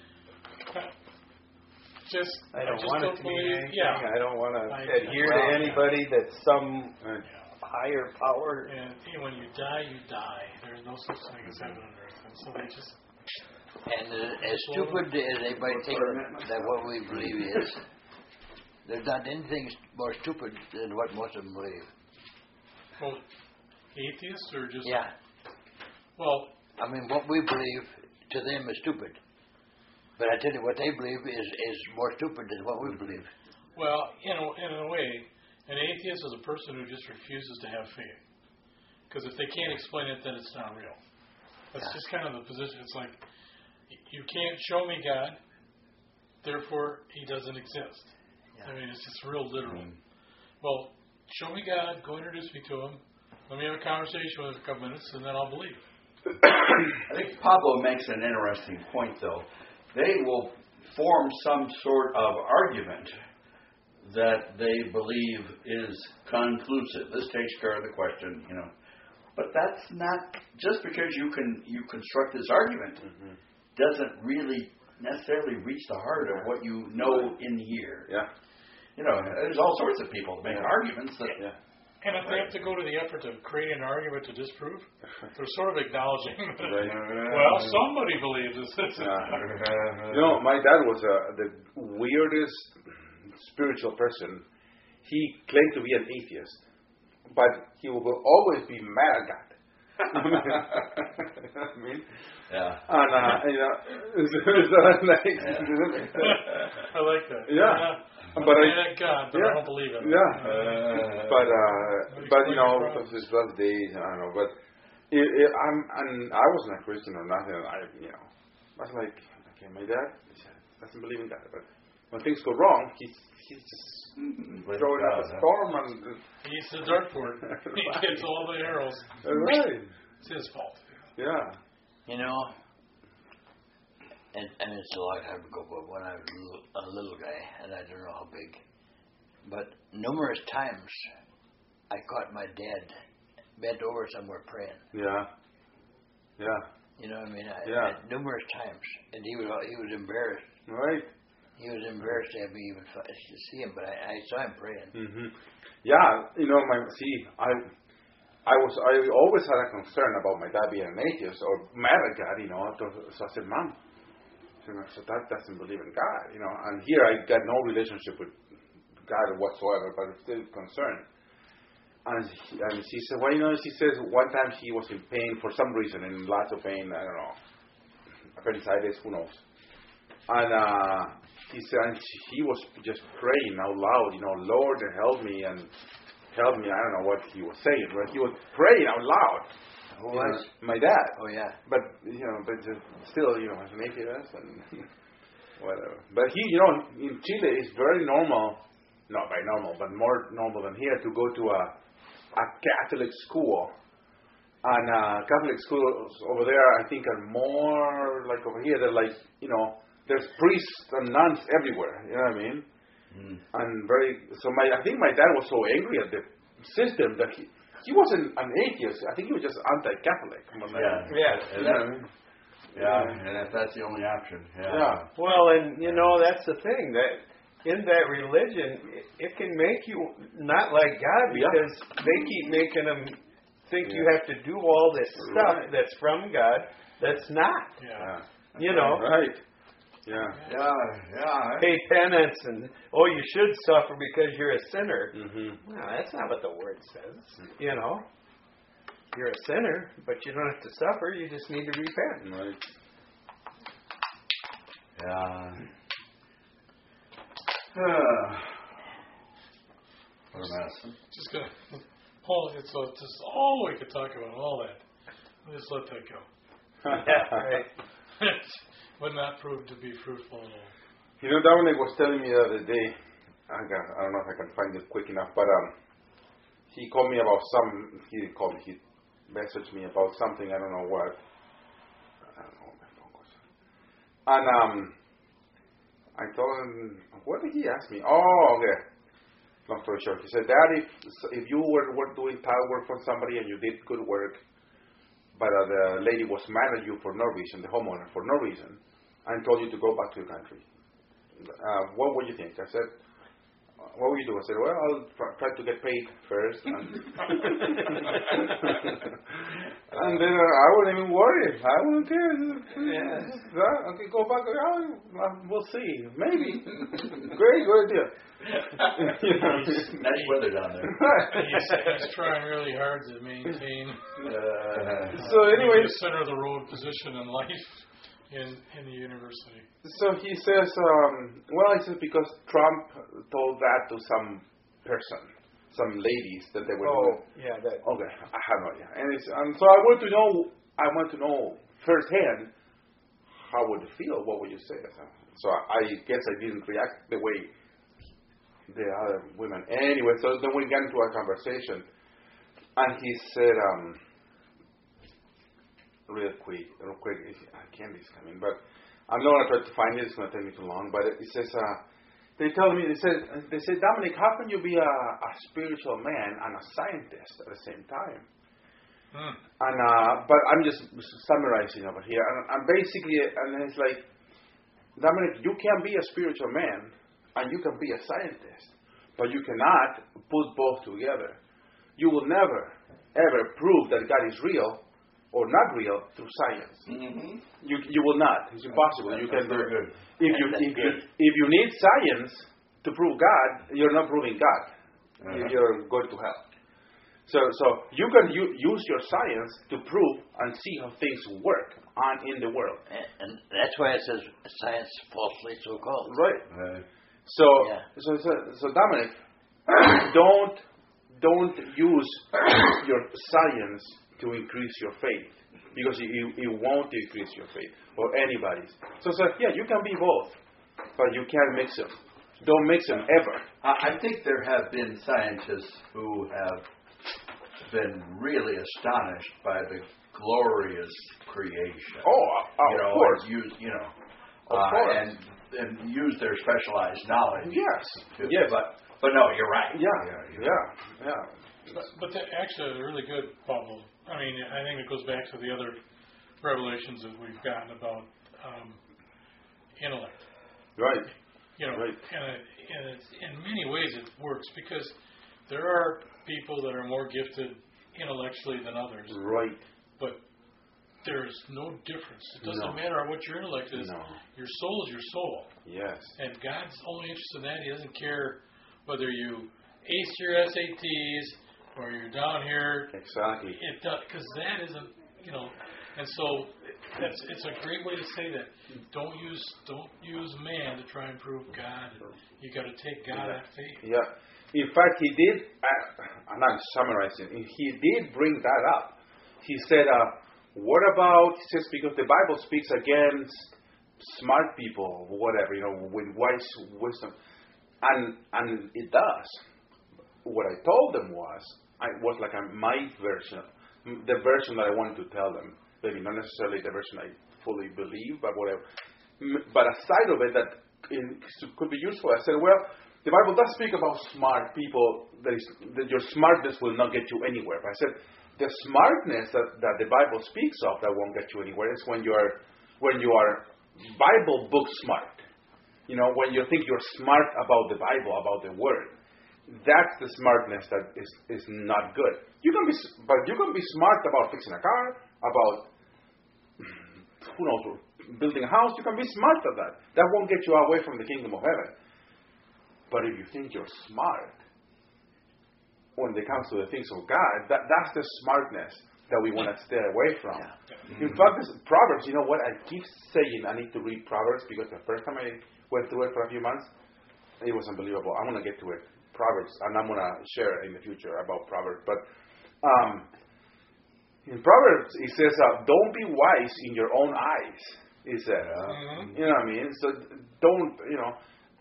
Just. I don't just want it don't to mean believe. anything. Yeah. I don't want to I- adhere well, to yeah. anybody that's some Right. higher power. And hey, when you die, you die. There's no such thing as heaven and earth. And so they just. And uh, as stupid as anybody thinks that what we believe is, there's not anything more stupid than what most of them believe. Well, atheists or just. Yeah. Well, I mean, what we believe to them is stupid. But I tell you, what they believe is, is more stupid than what we believe. well, in a, in a way, an atheist is a person who just refuses to have faith. Because if they can't explain it, then it's not real. That's Yeah. just kind of the position. It's like, y- you can't show me God, therefore He doesn't exist. Yeah. I mean, it's just real literal. Mm. Well, show me God, go introduce me to Him, let me have a conversation with Him for a couple minutes, and then I'll believe. I think Pablo makes an interesting point, though. They will form some sort of argument that they believe is conclusive. This takes care of the question, you know. But that's not just because you can you construct this argument Mm-hmm. doesn't really necessarily reach the heart of what you know in here. Yeah. You know, there's all sorts of people that make Yeah. arguments that Yeah. And if they have to go to the effort to create an argument to disprove, they're sort of acknowledging that, Right. well, somebody believes this. Yeah. You know, my dad was uh, the weirdest spiritual person. He claimed to be an atheist, but he will always be mad at God. I mean, yeah. and uh, you know, so like, I like that. Yeah. I'm But I- mad at God, but yeah. I don't believe it. yeah. Uh, But uh, but you know, Explain your because his birthdays, I don't know. But it, it, I'm and I wasn't a Christian or nothing. I you know, I was like, Okay, my dad doesn't believe in God, but when things go wrong, he's he's just With throwing God, up a huh? storm and He's the dartboard. He gets all the arrows. right. It's his fault. Yeah. You know, and, and it's a long time ago, but when I was a little, a little guy, and I don't know how big, but numerous times I caught my dad bent over somewhere praying. Yeah. Yeah. You know what I mean? I, Yeah. I- numerous times, and he was he was embarrassed. Right. He was embarrassed to have me even fi- to see him, but I, I saw him praying. Hmm. Yeah. You know, my see, I, I was I always had a concern about my dad being an atheist or mad at God. You know, so, so I said, Mom, so so that doesn't believe in God. You know, and here I got no relationship with God whatsoever, but I'm still concerned. And, he, and she said, well, you know, she says one time he was in pain for some reason, in lots of pain, I don't know, appendicitis, who knows. And uh, he said, and he was just praying out loud, you know, Lord, help me, and help me, I don't know what he was saying, but he was praying out loud. Who You was? know, my dad. Oh yeah. But, you know, but just still, you know, as an atheist and whatever. But he, you know, in Chile, it's very normal, not very normal, but more normal than here, to go to a a Catholic school. And uh, Catholic schools over there, I think, are more like over here. They're like, you know, there's priests and nuns everywhere. You know what I mean? Mm. And very, so my, I think my dad was so angry at the system that he, he wasn't an atheist. I think he was just anti-Catholic. Yeah. Yes. And You know that, what I mean? yeah, and if that's the only option. Yeah. Yeah. Well, and you know that's the thing that in that religion it, it can make you not like God Yeah. because they keep making them think you have to do all this stuff Right. that's from God that's not. Yeah. Yeah. You know, Right. Yeah. Yeah, yeah. pay penance and oh you should suffer because you're a sinner. Mm-hmm. No, that's not what the word says. You know, you're a sinner, but you don't have to suffer. You just need to repent. Right. Yeah. Uh, what a mess. Just gonna. All, it's uh, just all we could talk about. All that. Just let that go. Right. Would not prove to be fruitful at all. You know, Dominic was telling me the other day, I, got, I don't know if I can find it quick enough, but um, he called me about some, he didn't call me, he messaged me about something, I don't know what. I don't know what my phone was. And um, I told him, what did he ask me? Oh, okay. Long story short, he said, Dad, if, if you were, were doing tile work for somebody and you did good work, but uh, the lady was mad at you for no reason, the homeowner, for no reason, and told you to go back to your country. Uh, what would you think? I said, what would you do? I said, well, I'll try, try to get paid first. And, and then uh, I wouldn't even worry. I wouldn't care. Yes. Uh, okay, go back. Oh, well, we'll see. Maybe. Great, good idea. You know, Nice weather down there. He's, he's trying really hard to maintain Uh, So anyway, the center of the road position in life in in the university. so he says, um, well, he says because Trump told that to some person, some ladies that they were. Oh, yeah, that. Okay, I have no idea. And, it's, and so I want to know, I want to know firsthand, how would you feel? What would you say? So I guess I didn't react the way the other women. Anyway, so then we got into a conversation, and he said, um, real quick, real quick, Candy's coming, but I'm not going to try to find it. It's going to take me too long. But it says, uh, they tell me, they said, they said, Dominic, how can you be a, a spiritual man and a scientist at the same time? Hmm. And uh, but I'm just summarizing over here, and, and basically, and it's like, Dominic, you can be a spiritual man and you can be a scientist, but you cannot put both together. You will never, ever prove that God is real or not real through science. mm-hmm. You you will not. It's impossible. You can do very it. good. If you That's if you good. if you need science to prove God, you're not proving God. Uh-huh. You're going to hell. So so you can u- use your science to prove and see how things work on in the world. And, and that's why it says science falsely so called. Right. Uh, So Yeah. so so, so Dominic, don't don't use your science to increase your faith. because it, it, it won't increase your faith or anybody's. So it's like, yeah, you can be both, but you can't mix them. Don't mix them ever. I I think there have been scientists who have been really astonished by the glorious creation. Oh, uh, you of know, course. and use you know, Of uh, course. and and use their specialized knowledge. Yes. to- Yes. But but no, you're right. Yeah. you're Yeah. right. Yeah. But, but that actually, a really good, Paul. I mean, I think it goes back to the other revelations that we've gotten about um, intellect. Right. You know, Right. and, it, and it's, in many ways it works because there are people that are more gifted intellectually than others, Right. but there's no difference. It doesn't No. matter what your intellect is. No. Your soul is your soul. Yes. And God's only interested in that. He doesn't care whether you ace your S A Ts or you're down here. Exactly. It does, because that isn't, you know. And so that's it's a great way to say that. Don't use don't use man to try and prove God. You got to take God at faith. Yeah. In fact, he did. Uh, I'm not summarizing. He did bring that up. He said, uh, "What about?" He says because the Bible speaks against smart people, whatever, you know, with wise wisdom, and and it does. What I told them was, I was like a my version, the version that I wanted to tell them. Maybe not necessarily the version I fully believe, but whatever. M- But aside of it, that in, could be useful. I said, well, the Bible does speak about smart people. That, is, that your smartness will not get you anywhere. But I said, the smartness that, that the Bible speaks of that won't get you anywhere is when you are when you are Bible book smart. You know, when you think you're smart about the Bible, about the Word. That's the smartness that is, is not good. You can be, but you can be smart about fixing a car, about who knows, building a house. You can be smart at that. That won't get you away from the kingdom of heaven. But if you think you're smart when it comes to the things of God, that, that's the smartness that we want to stay away from. Yeah. In fact, this, Proverbs, you know what? I keep saying I need to read Proverbs because the first time I went through it for a few months, it was unbelievable. I'm going to get to it. Proverbs, and I'm going to share in the future about Proverbs. But um, in Proverbs, it says, uh, don't be wise in your own eyes, he said. Mm-hmm. You know what I mean? So don't, you know,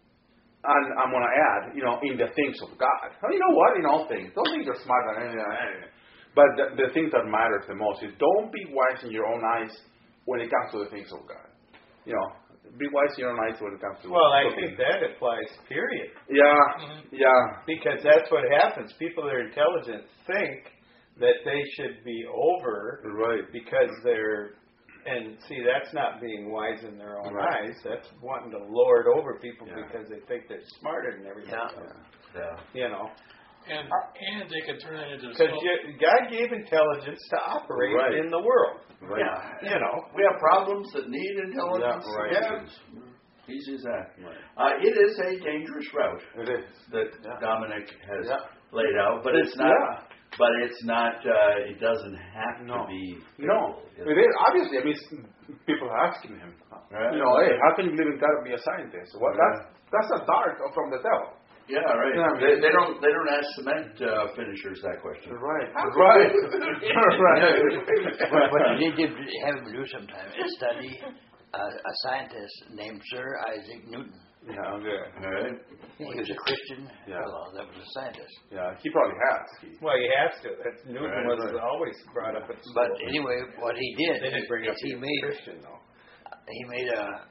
and I'm going to add, you know, in the things of God. Well, you know what? In all things. Don't think you're smart on anything. But the, the thing that matters the most is don't be wise in your own eyes when it comes to the things of God. You know, be wise in your own eyes when it comes to Well, I cooking. think that applies, period. Yeah, Mm-hmm. yeah. Because that's what happens. People that are intelligent think that they should be over Right. because they're, and see, that's not being wise in their own Right. eyes. That's wanting to lord over people Yeah. because they think they're smarter than everybody Yeah. else. Yeah. You know, And and they can turn that into because self- God gave intelligence to operate Right. in the world. Right. Yeah. You know, We have problems that need intelligence Yeah, right. solutions. Easy as that. Right. Uh, it is a dangerous route It is. that Yeah. Dominic has Yeah. laid out, but it's not. Yeah. But it's not. Uh, it doesn't have No. to be. No. It's- It is. Obviously, I mean, s- people are asking him, Right. you know, hey, how can you believe in God and be a scientist? Well, Yeah. that's, that's a dart from the devil. Yeah, right. Yeah, I they, mean- they don't. They don't ask cement uh, finishers that question. Right. Right. right. What what you need to have him do sometime is study uh, a scientist named Sir Isaac Newton. Yeah, okay. All right. He was a Christian Yeah. fellow that was a scientist. Yeah, he probably has. He, well, he has to. That's Newton Right, was right. always brought up at school. But anyway, what he did they didn't bring is up he the made Christian though. he made a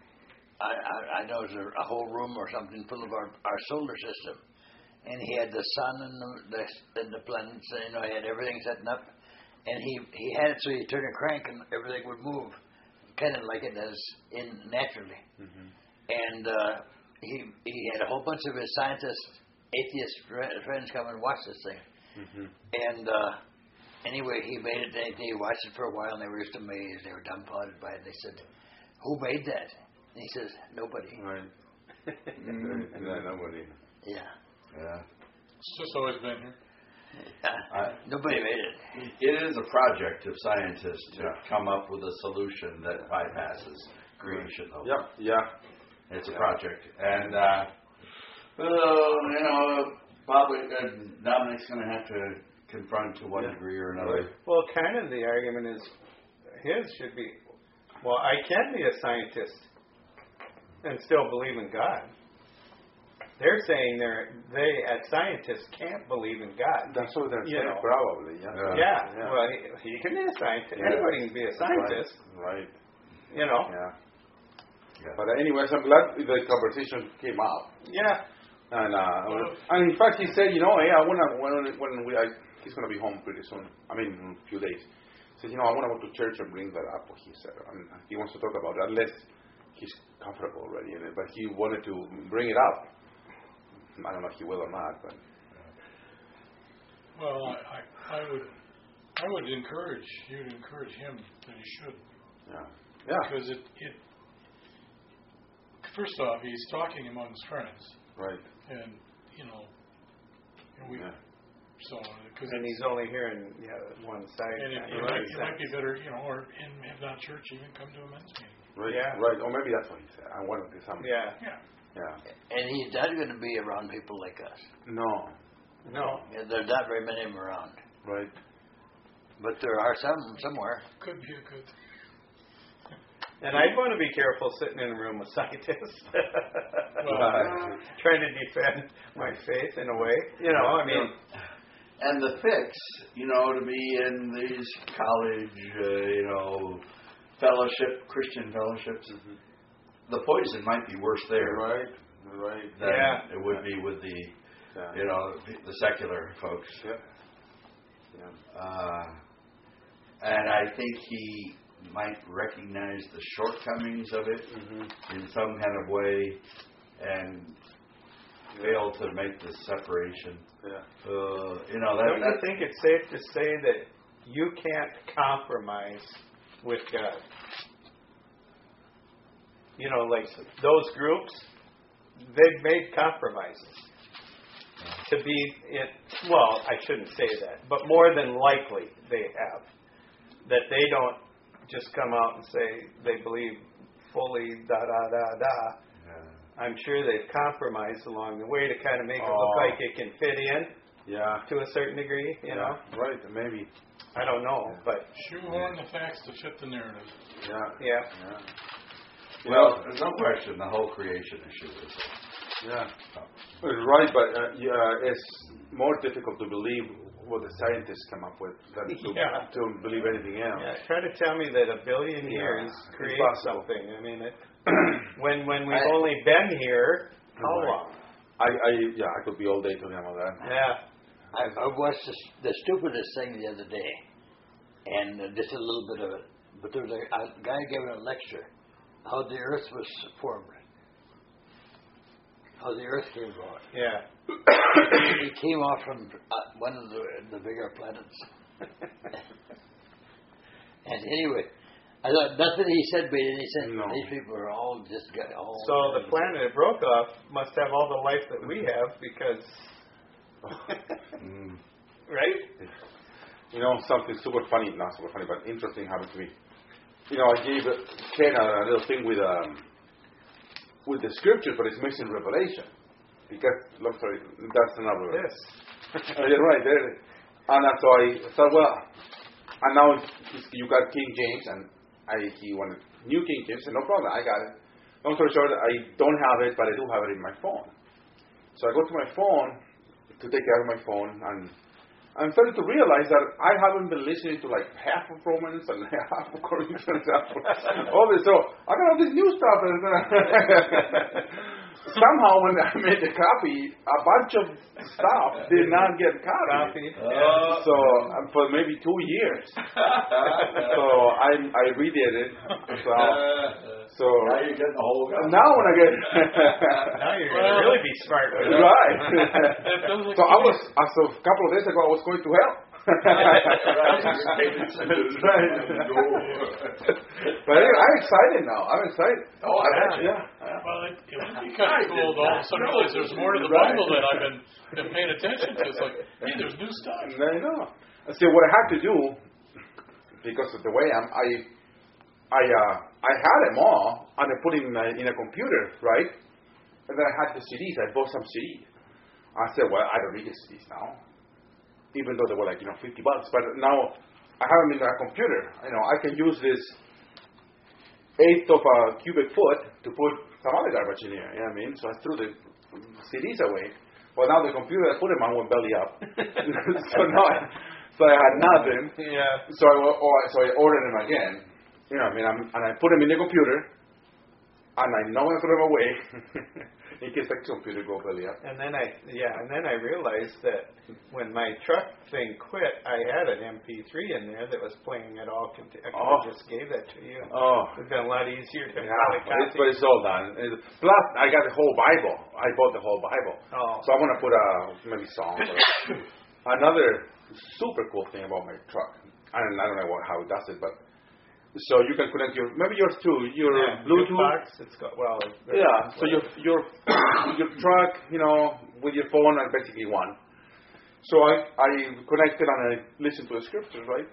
I, I, I know it was a, a whole room or something full of our, our solar system, and he had the sun and the, the and the planets. You know, he had everything setting up, and he he had it so you turn a crank and everything would move, kind of like it does in naturally. mm-hmm. And uh, he he had a whole bunch of his scientist, atheist fri- friends come and watch this thing. Mm-hmm. And uh, anyway, he made it. They, they watched it for a while, and they were just amazed. They were dumbfounded by it. They said, "Who made that?" And he says, "Nobody." Right. Yeah, nobody. Yeah, Yeah. It's just always been here. I- nobody made it. It is a project of scientists to Yeah. come up with a solution that bypasses creation. Of Yeah, yeah. It's a project, and uh, well, you know, probably uh, Dominic's going to have to confront to one Yeah. degree or another. Well, kind of the argument is his should be, well, I can be a scientist and still believe in God. They're saying they're they as scientists can't believe in God. That's what they're You saying, know. probably. Yeah. Yeah. Yeah, Yeah. well, he, he can be a scientist. Yeah. Anybody can be a scientist. Right. right. You know. Yeah. Yeah. But anyways, I'm glad the conversation came up. Yeah. And uh, and in fact, he said, you know, hey, I wanna when when we I, he's gonna be home pretty soon. I mean, in a few days. He said, you know, I wanna go to church and bring that up. He said, I mean, he wants to talk about it, unless he's comfortable already in it. But he wanted to bring it up. I don't know if he will or not, but Well, I, I, I would I would encourage you to encourage him that he should. yeah, yeah, Because it, it first off, he's talking among his friends, right, and you know, and we yeah, so because And he's only hearing yeah one side. and it, kind it, of might, makes it might be sense. better, you know, or in if not church, even come to a men's meeting. right, Yeah. right. Or maybe that's what he said. I wanted to some. Yeah. Yeah. yeah. And he's not going to be around people like us. No, No. Yeah, there's not very many of them around. right. But there are some somewhere. Could be a good. And I'd want to be careful sitting in a room with scientists, Well, trying to defend my faith in a way. You know, I mean, And the fix, you know, to be in these college, uh, you know, fellowship, Christian fellowships, the poison might be worse there Right, right. than Yeah. it would be with the, Yeah. you know, the secular folks. Yeah. Yeah. Uh, and I think he might recognize the shortcomings of it Mm-hmm. in some kind of way and fail to make the separation. Yeah. Uh, you know, that, don't you that think it's safe to say that you can't compromise with God? You know, like those groups, they've made compromises to be it. Well, I shouldn't say that, but more than likely they have. That they don't just come out and say they believe fully da da da da. Yeah. I'm sure they've compromised along the way to kind of make it look Oh. like it can fit in Yeah. to a certain degree, you know. Right. Maybe. I don't know, but shoehorn the facts to fit the narrative. Yeah. yeah. Yeah. Well, there's no question the whole creation issue is. Yeah. Right, but uh, yeah, it's more difficult to believe what the scientists come up with than to, Yeah. to believe anything else. Yeah, try to tell me that a billion Yeah, years it's creates impossible. something. I mean, it, when when we've I- only been here how Right. long? I, I, yeah, I could be all day talking about that. Yeah. I, I watched the, the stupidest thing the other day, and uh, just a little bit of it. But there was a, a guy giving a lecture how the Earth was formed, how the Earth came about. Yeah. He came off from uh, one of the, the bigger planets. And anyway, I thought nothing he said made any sense. No. These people are all just got all. So the planet it broke off must have all the life that we have because, Mm. right? You know, something super funny, not super funny, but interesting happened to me. You know, I gave Ken a, a little thing with um, with the scriptures, but it's missing Revelation. Because, look, sorry, that's another. Yes. Oh, yeah, right there. And uh, so I thought, well, and now it's, you got King James, and I he wanted New King James, and no problem, I got it. Long story short, I don't have it, but I do have it in my phone. So I go to my phone to take care of my phone, and I'm starting to realize that I haven't been listening to like half of Romans and half of Corinthians, half of all this. So I got all this new stuff. And somehow, when I made the copy, a bunch of stuff did not get copied. Copied. Oh. So um, for maybe two years. So I I redid it. So so Now you're getting the whole guy. now when I get Now you're going to Well- really be smart with it. right. That does look So I to me- was as of a couple of days ago I was going to hell. But anyway, I'm excited now. I'm excited. Oh, I bet you. Yeah. yeah. Well, it, it would be kind of cool to all of a sudden realize there's more to the Bible that I've been, been paying attention to. It's like, hey, there's new stuff. I know. See, what I had to do, because of the way I'm, I, I, uh, I had them all, and I put them in a, in a computer, right? And then I had the C Ds. I bought some C Ds. I said, well, I don't need the C Ds now, even though they were like, you know, fifty bucks. But now I have them in a computer. You know, I can use this eighth of a cubic foot to put some other garbage in here. You know what I mean? So I threw the C Ds away. Well, now the computer I put them on went belly up. so now, I, so I had nothing. Yeah. So I or, so I ordered them again. You know what I mean? I'm, and I put them in the computer, and I know I threw them away in case the computer go belly up. And then I, yeah, and then I realized that when my truck thing quit, I had an M P three in there that was playing it all. Conti- I could Oh. have just gave that to you. Oh. It would have been a lot easier to Yeah, probably it's, copy. but it's all done. It- Plus, I got the whole Bible. I bought the whole Bible. Oh. So I'm going to put a, maybe songs. Or another super cool thing about my truck. I don't, I don't know what, how it does it, but so you can connect your, maybe yours too, your Yeah, Bluetooth. box, it's got, well, it's- Yeah, so your your your truck, you know, with your phone are basically one. So I I connected and I listen to the scriptures, right?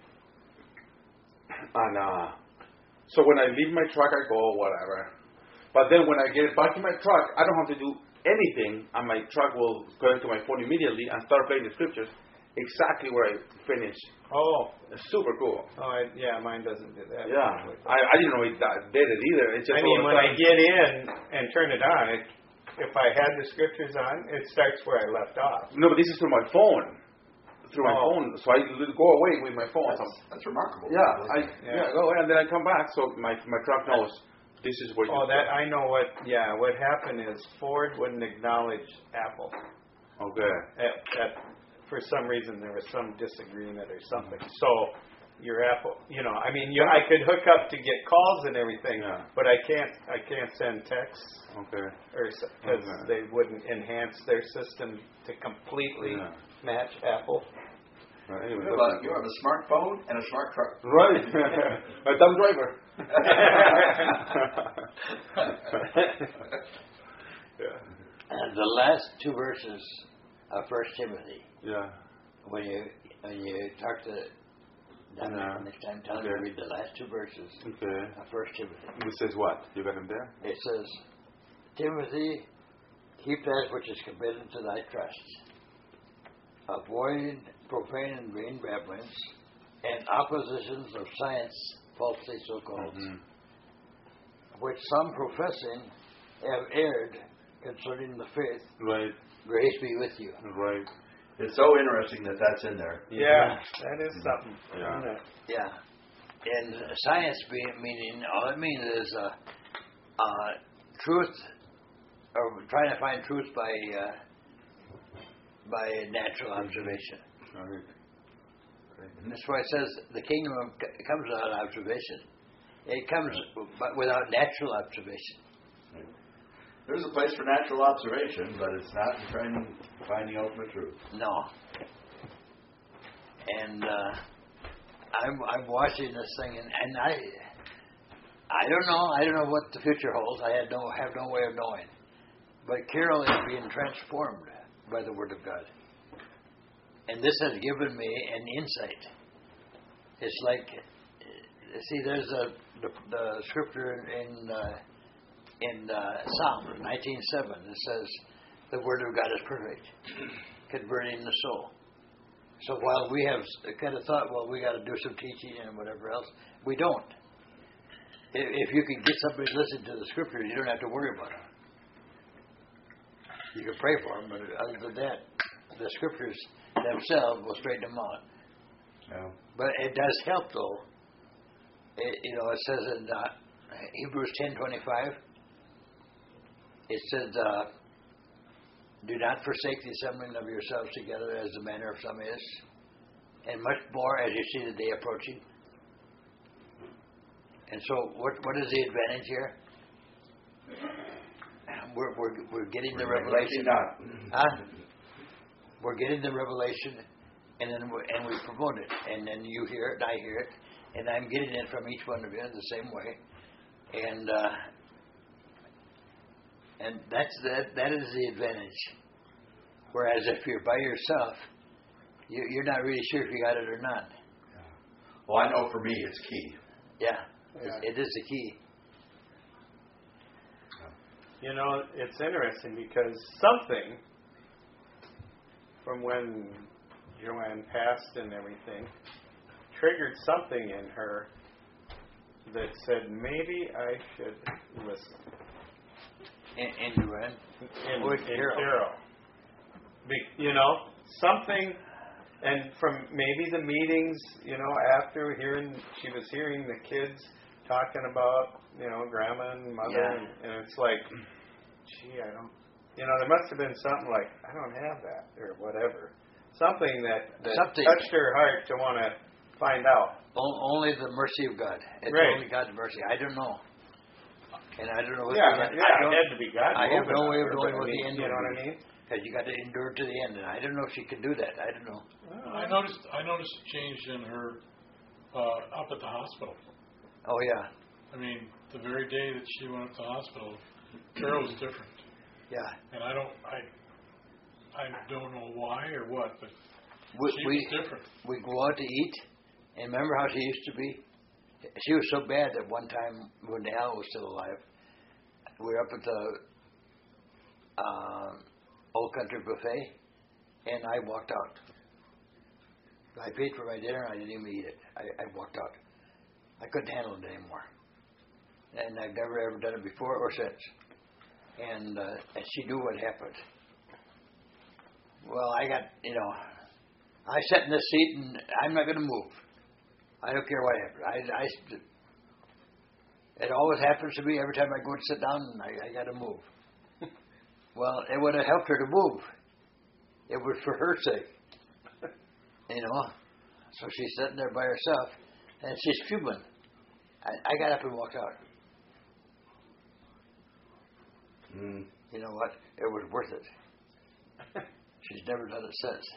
And uh, so when I leave my truck, I go whatever. But then when I get back in my truck, I don't have to do anything, and my truck will connect to my phone immediately and start playing the scriptures exactly where I finished. Oh, It's super cool. oh, I, yeah, mine doesn't do that. Yeah, I, I didn't know it that- did it either. It's just I all mean, the when I time. get in and turn it on, it, if I had the scriptures on, it starts where I left off. No, but this is through my phone. Through my Oh. phone. So I l- go away with my phone. That's, that's remarkable. Yeah, I Yeah. yeah. go away and then I come back. So my my truck knows this is where you. Oh, that I know what. Yeah, what happened is Ford wouldn't acknowledge Apple. Okay. At, at, for some reason, there was some disagreement or something. So your Apple, you know, I mean, you, I could hook up to get calls and everything, Yeah. but I can't. I can't send texts Okay. or because Okay. they wouldn't enhance their system to completely Yeah. match Apple. Well, anyway, You have, a, you have a smartphone and a smart truck. right. A dumb driver. yeah. And the last two verses of First Timothy, Yeah. when you when you talk to Dominic Yeah. next time, tell him to Okay. read the last two verses Okay. of First Timothy. It says what? You got him there? It says, Timothy, keep that which is committed to thy trust. Avoid profane and vain babblings and oppositions of science, falsely so called, Mhm. which some professing have erred concerning the faith. Right. Grace be with you. Right. It's so interesting that that's in there. Yeah, that is something. Yeah. Isn't it? Yeah. And science being, meaning, all it means is uh, uh, truth, or trying to find truth by uh, by natural observation. Right. That's why it says the kingdom of, comes without observation. It comes but without natural observation. There's a place for natural observation, but it's not in trying to find the ultimate truth. No. And uh, I'm I'm watching this thing, and, and I I don't know I don't know what the future holds. I had no have no way of knowing. But Carol is being transformed by the Word of God, and this has given me an insight. It's like, uh, see, there's a the, the scripture in uh, in uh, Psalm nineteen seven. It says, "The Word of God is perfect, converting the soul." So while we have kind of thought, well, we got to do some teaching and whatever else, we don't. If you can get somebody to listen to the scriptures, you don't have to worry about them. You can pray for them, but other than that, the scriptures themselves will straighten them out. Yeah. But it does help, though. It, you know, it says in uh, Hebrews ten twenty-five, it says, uh, "Do not forsake the assembling of yourselves together, as the manner of some is, and much more as you see the day approaching." And so, what what is the advantage here? We're we're we're getting the revelation. Not. Huh? We're getting the revelation, and then we, and we promote it, and then you hear it, and I hear it, and I'm getting it from each one of you the same way, and uh, and that's that that is the advantage. Whereas if you're by yourself, you, you're not really sure if you got it or not. Well, I know for me it's key. Yeah, Yeah. It, it is the key. You know, it's interesting because something from when Joanne passed and everything triggered something in her that said maybe I should listen. And, and you ran. In, With in Carol. Carol. Be, you know, something, and from maybe the meetings, you know, after hearing, she was hearing the kids talking about, you know, grandma and mother, Yeah. and, and it's like, gee, I don't, you know, there must have been something like, I don't have that, or whatever. Something that, that Something. touched her heart to want to find out. O- Only the mercy of God. It's Right. only God's mercy. I don't know. And I don't know what Yeah, the end. yeah, I it don't, had to be God. I have moving no on way of her, knowing but what I the mean, end You know will what I be. mean? Because you got to endure to the end, and I don't know if she can do that. I don't know. I noticed I noticed a change in her uh, up at the hospital. Oh yeah, I mean, the very day that she went up to the hospital, Carol was different, yeah. and I don't I I don't know why or what, but We she we, was different. we go out to eat, and remember how she used to be. She was so bad that one time when Al was still alive, we were up at the uh, Old Country Buffet, and I walked out. I paid for my dinner, and I didn't even eat it. I, I walked out. I couldn't handle it anymore. And I've never ever done it before or since. And, uh, and she knew what happened. Well, I got, you know, I sat in this seat, and I'm not going to move. I don't care what happens. I, I, it always happens to me every time I go to sit down, and I, I got to move. Well, it would have helped her to move. It was for her sake. You know, so she's sitting there by herself, and she's fuming. I, I got up and walked out. Mm. You know what? It was worth it. She's never done it since.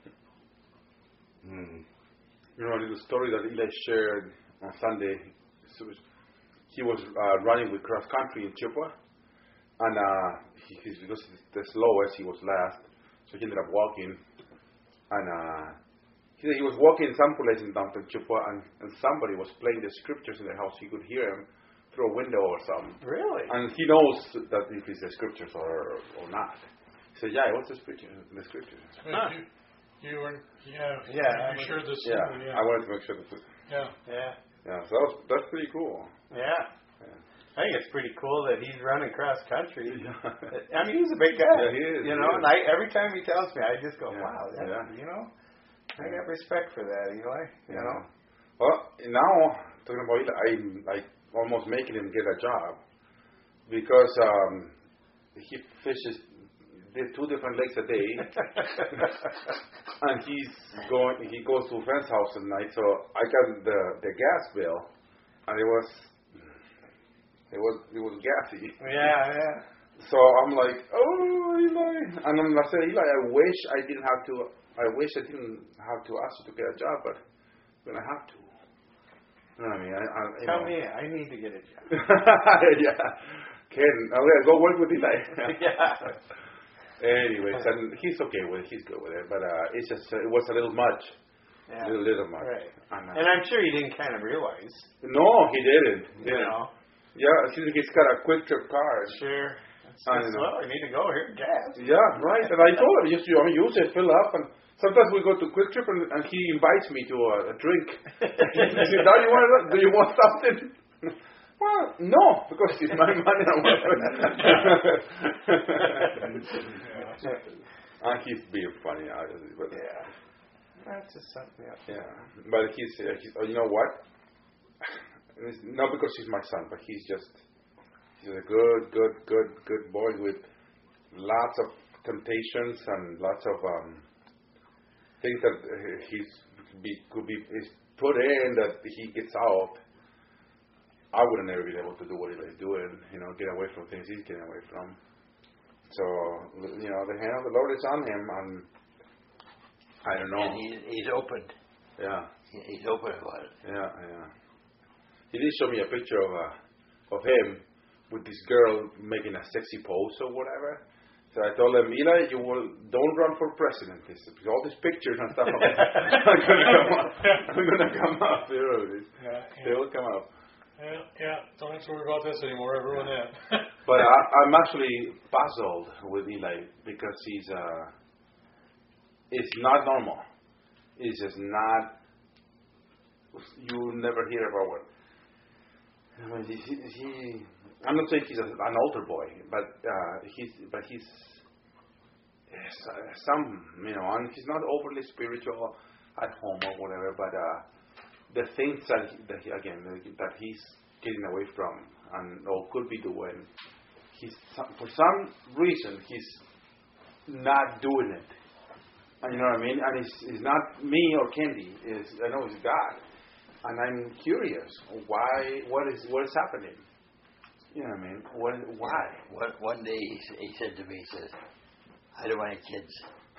Mm. You know, the story that Eli shared on Sunday. So he was uh, running with cross country in Chippewa, and uh, he, he was the slowest. He was last, so he ended up walking. And uh, he he was walking someplace in downtown Chippewa, and, and somebody was playing the scriptures in the house. He could hear him through a window or something. Really? And he knows that if it's the scriptures or or not. He said, "Yeah, what's the scripture? The scriptures." Wait, Huh. you, you were yeah Yeah, you shared this Yeah, yeah I wanted to make sure that. yeah. Yeah. Yeah, so that was, that's pretty cool. Yeah. Yeah. I think it's pretty cool that he's running cross country. Yeah. I mean, he's a big guy. Yeah, he is, You he know, is. and I every time he tells me, I just go, Yeah, "Wow, that, yeah. you know, I got respect for that, Eli." You know. Well, now talking about it, I'm like almost making him get a job because um, he fishes the two different lakes a day, and he's going. He goes to friend's house at night. So I got the the gas bill, and it was it was it was gassy. Yeah, yeah. So I'm like, oh, Eli, and I'm like, Eli, I wish I didn't have to. I wish I didn't have to ask you to get a job, but I'm gonna have to. You know what I mean? I, I, you Tell know. me, I need to get a job. Yeah, Ken, okay, go work with Eli. Yeah. Anyways, and he's okay with it. He's good with it, but uh, it's just uh, it was a little much, Yeah. little little much. Right. And, uh, And I'm sure he didn't kind of realize, no, he didn't. you didn't. know. Yeah, since he's got a quick trip car. Sure. It's I just, know. well, I need to go here, gas. Yeah, right. And I told him, just you, I mean, use it, fill up, and sometimes we go to Quick Trip, and, and he invites me to a, a drink. He said, "Do you want do you want something?" Well, no, because it's my money. I want And he's being funny, obviously, but Yeah. That's just something else. yeah. But he's, uh, he's oh, you know what? It's not because he's my son, but he's just he's a good, good, good, good boy with lots of temptations and lots of um, things that uh, he's be, could be is put in that he gets out. I would have never been able to do what he's doing, you know, get away from things he's getting away from. So, you know, the hand of the Lord is on him, and I don't know. And he, he's open. Yeah, He, he's open about it. yeah, yeah. He did show me a picture of uh, of him with this girl making a sexy pose or whatever. So I told him, Eli, you will don't run for president. This all these pictures and stuff are gonna come up. I'm gonna come up. You know, Yeah, they yeah. will come up. Yeah, yeah, don't have to worry about this anymore. Everyone had. But I, I'm actually puzzled with Eli because he's uh, it's not normal. It's just not you never hear about what. I mean, he, he, I'm not saying he's a, an altar boy, but uh, he's, but he's yes, uh, some, you know, and he's not overly spiritual at home or whatever. But uh, the things that, he, that he, again, that he's getting away from and or could be doing, he's for some reason he's not doing it. And you know what I mean? And it's, it's not me or Candy. It's, I know it's God. And I'm curious, why? What is what is happening? You know what I mean? What? Why? One, one day he, s- he said to me, he says, "I don't want any kids."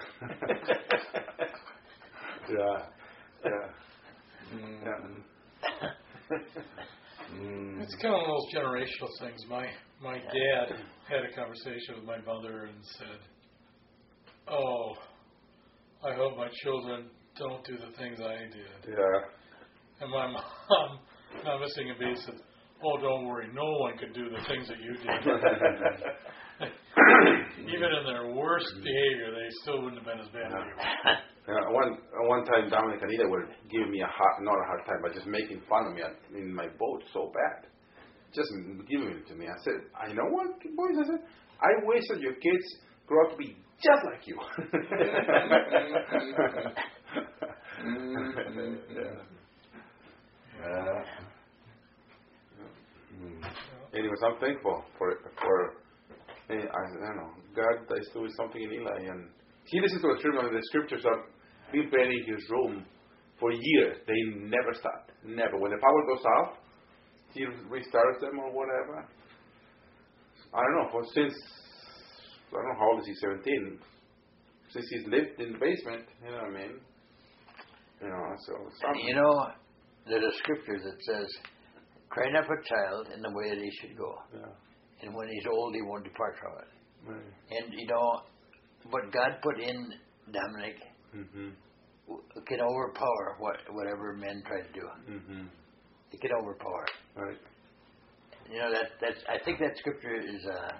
yeah, yeah, Mm. yeah. Mm. It's kind of one of those generational things. My my dad had a conversation with my mother and said, "Oh, I hope my children don't do the things I did." Yeah. And my mom, not missing a beat, said, "Oh, don't worry, no one could do the things that you did." Even in their worst behavior, they still wouldn't have been as bad as you. Yeah, one one time Dominic and Anita were giving me a hard, not a hard time, but just making fun of me at, in my boat so bad. Just giving it to me. I said, "I know what, boys," I said, "I wish that your kids grow up to be just like you." yeah. Uh, mm. Anyways, I'm thankful for for I, I don't know, God is doing something in Eli, and he listens to the scripture. And the scriptures have been playing in his room for years. They never stop, never. When the power goes off, he restarts them or whatever. I don't know. For since I don't know how old is he? seventeen. Since he's lived in the basement, you know what I mean. You know, so something. You know, there's a scripture that says, "Train up a child in the way that he should go, Yeah. and when he's old, he won't depart from it." Right. And you know, what God put in Dominic Mhm. w- can overpower what whatever men try to do. Mhm. It can overpower it. Right. You know that that's. I think that scripture is uh,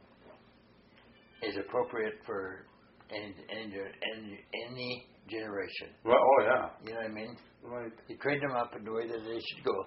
is appropriate for any any any, any generation. Well, oh yeah. You know what I mean? Right. You train them up in the way that they should go.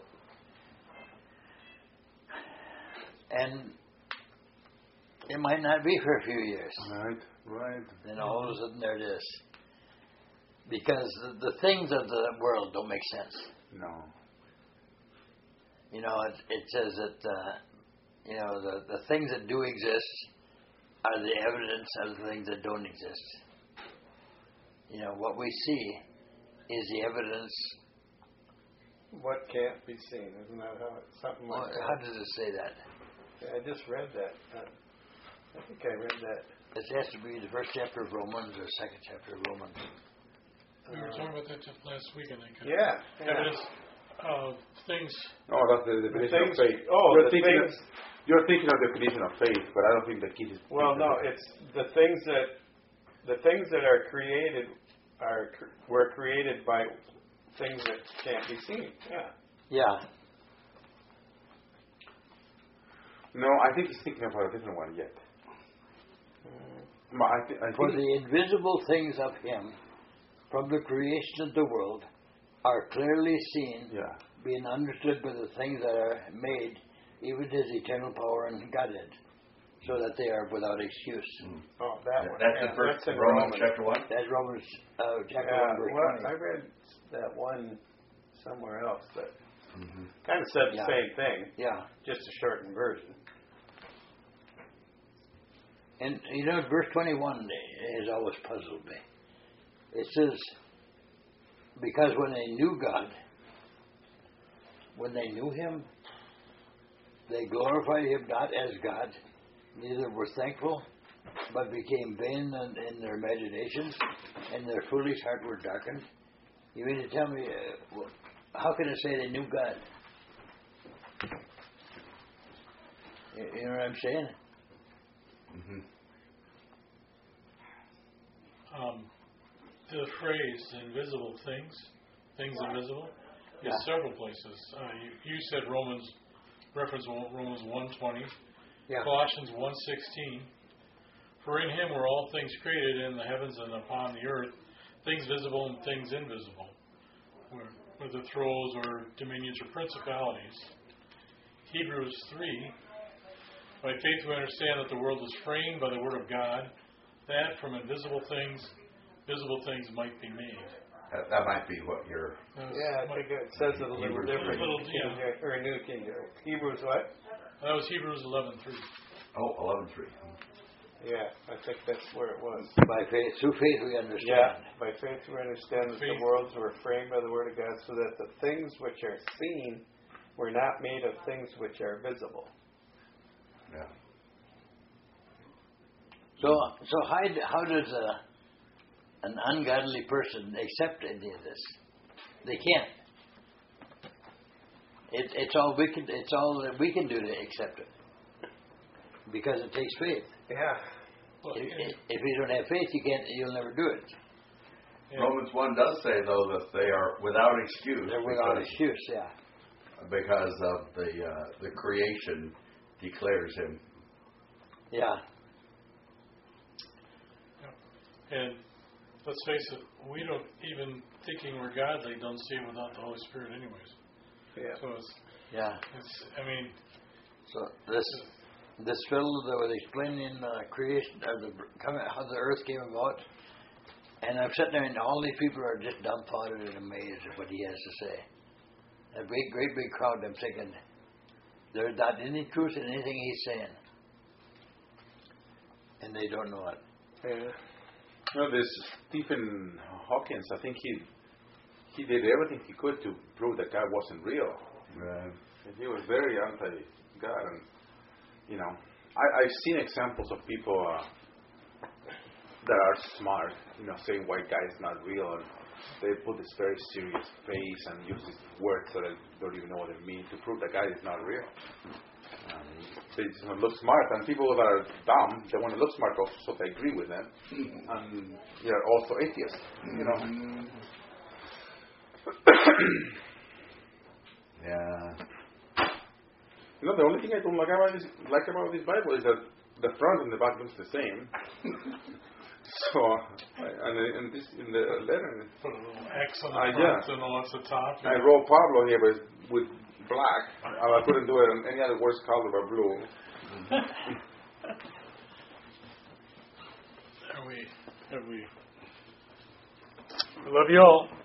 And it might not be for a few years. Right. Right. Then all of a sudden there it is. Because the, the things of the world don't make sense. No. You know, it, it says that, uh, you know, the, the things that do exist are the evidence of the things that don't exist. You know, what we see is the evidence. What can't be seen? Isn't that how it, something Well, like how that? does it say that? I just read that. Uh, I think I read that. It has to be the first chapter of Romans or second chapter of Romans. We were talking about that just last week, I think. Yeah. yeah. Evidence of things. Oh, that's the The definition things, of faith. oh, you're the thinking things. of, you're thinking of the definition of faith, but I don't think the kid is. Well, no, it's the things that the things that are created are cr- were created by things that can't be seen. Yeah. Yeah. No, I think he's thinking about a different one yet. Ma- I, thi- I For think the invisible things of Him, from the creation of the world, are clearly seen, yeah. being understood by the things that are made, even His eternal power and Godhead, so that they are without excuse. Mm. Oh, that one. That's yeah, the first that's in Romans, chapter one. That's Romans uh, chapter Yeah, one, verse well, twenty. I read that one somewhere else that Mm-hmm. kind of said the Yeah. same thing, Yeah. just a shortened version. And you know, verse twenty-one has always puzzled me. It says, because when they knew God, when they knew Him, they glorified Him not as God, neither were thankful, but became vain in, in their imaginations, and their foolish heart were darkened. You mean to tell me, uh, well, how can it say they knew God? You, you know what I'm saying? Mm-hmm. Um, the phrase "invisible things," things invisible, is Yeah. several places. Uh, you, you said Romans, reference Romans one twenty, Yeah. Colossians one sixteen. For in Him were all things created in the heavens and upon the earth, things visible and things invisible, where, whether thrones or dominions or principalities. Hebrews three, by faith we understand that the world was framed by the word of God, that from invisible things, visible things might be made. That, that might be what you're. Yeah, I think it says it a little Hebrews different. little, in yeah. King James- or New King James. Hebrews what? That was Hebrews eleven three. Oh, eleven three. Yeah, I think that's where it was. By faith, through faith we understand. Yeah, by faith we understand that Faith. the worlds were framed by the word of God, so that the things which are seen were not made of things which are visible. Yeah. So, so how, d- how does a, an ungodly person accept any of this? They can't. It, it's all we can. It's all that we can do to accept it, because it takes faith. Yeah. Well, If, yeah, if you don't have faith, you can't. You'll never do it. yeah. Romans one does say though that they are without excuse. They're without because, excuse. Yeah. because of the uh, the creation declares him. Yeah. And let's face it, we don't even thinking we're godly don't see it without the Holy Spirit, anyways. Yeah. So it's, Yeah. it's I mean, So this this fellow that was explaining uh, creation, or the coming, how the earth came about, and I'm sitting there, and all these people are just dumbfounded and amazed at what he has to say. A big, great big crowd. I'm thinking, there's not any truth in anything he's saying, and they don't know it. Yeah. You know, this Stephen Hawkins, I think he he did everything he could to prove that God wasn't real. Right. And he was very anti-God, and you know, I, I've seen examples of people uh, that are smart, you know, saying why God is not real, and they put this very serious face and use these words that I don't even know what they mean to prove that God is not real. Um, they just want to look smart, and people that are dumb, they want to look smart also, so they agree with them, and they're also atheists, you know. Yeah. You know, the only thing I don't like about this, like about this Bible is that the front and the back looks the same. So, I, and in this in the letter, put a little X on the Uh, front yeah. and on the top. I wrote Pablo here, but with black. I couldn't do it in any other worse color but blue. Are we? Have we? I love you all.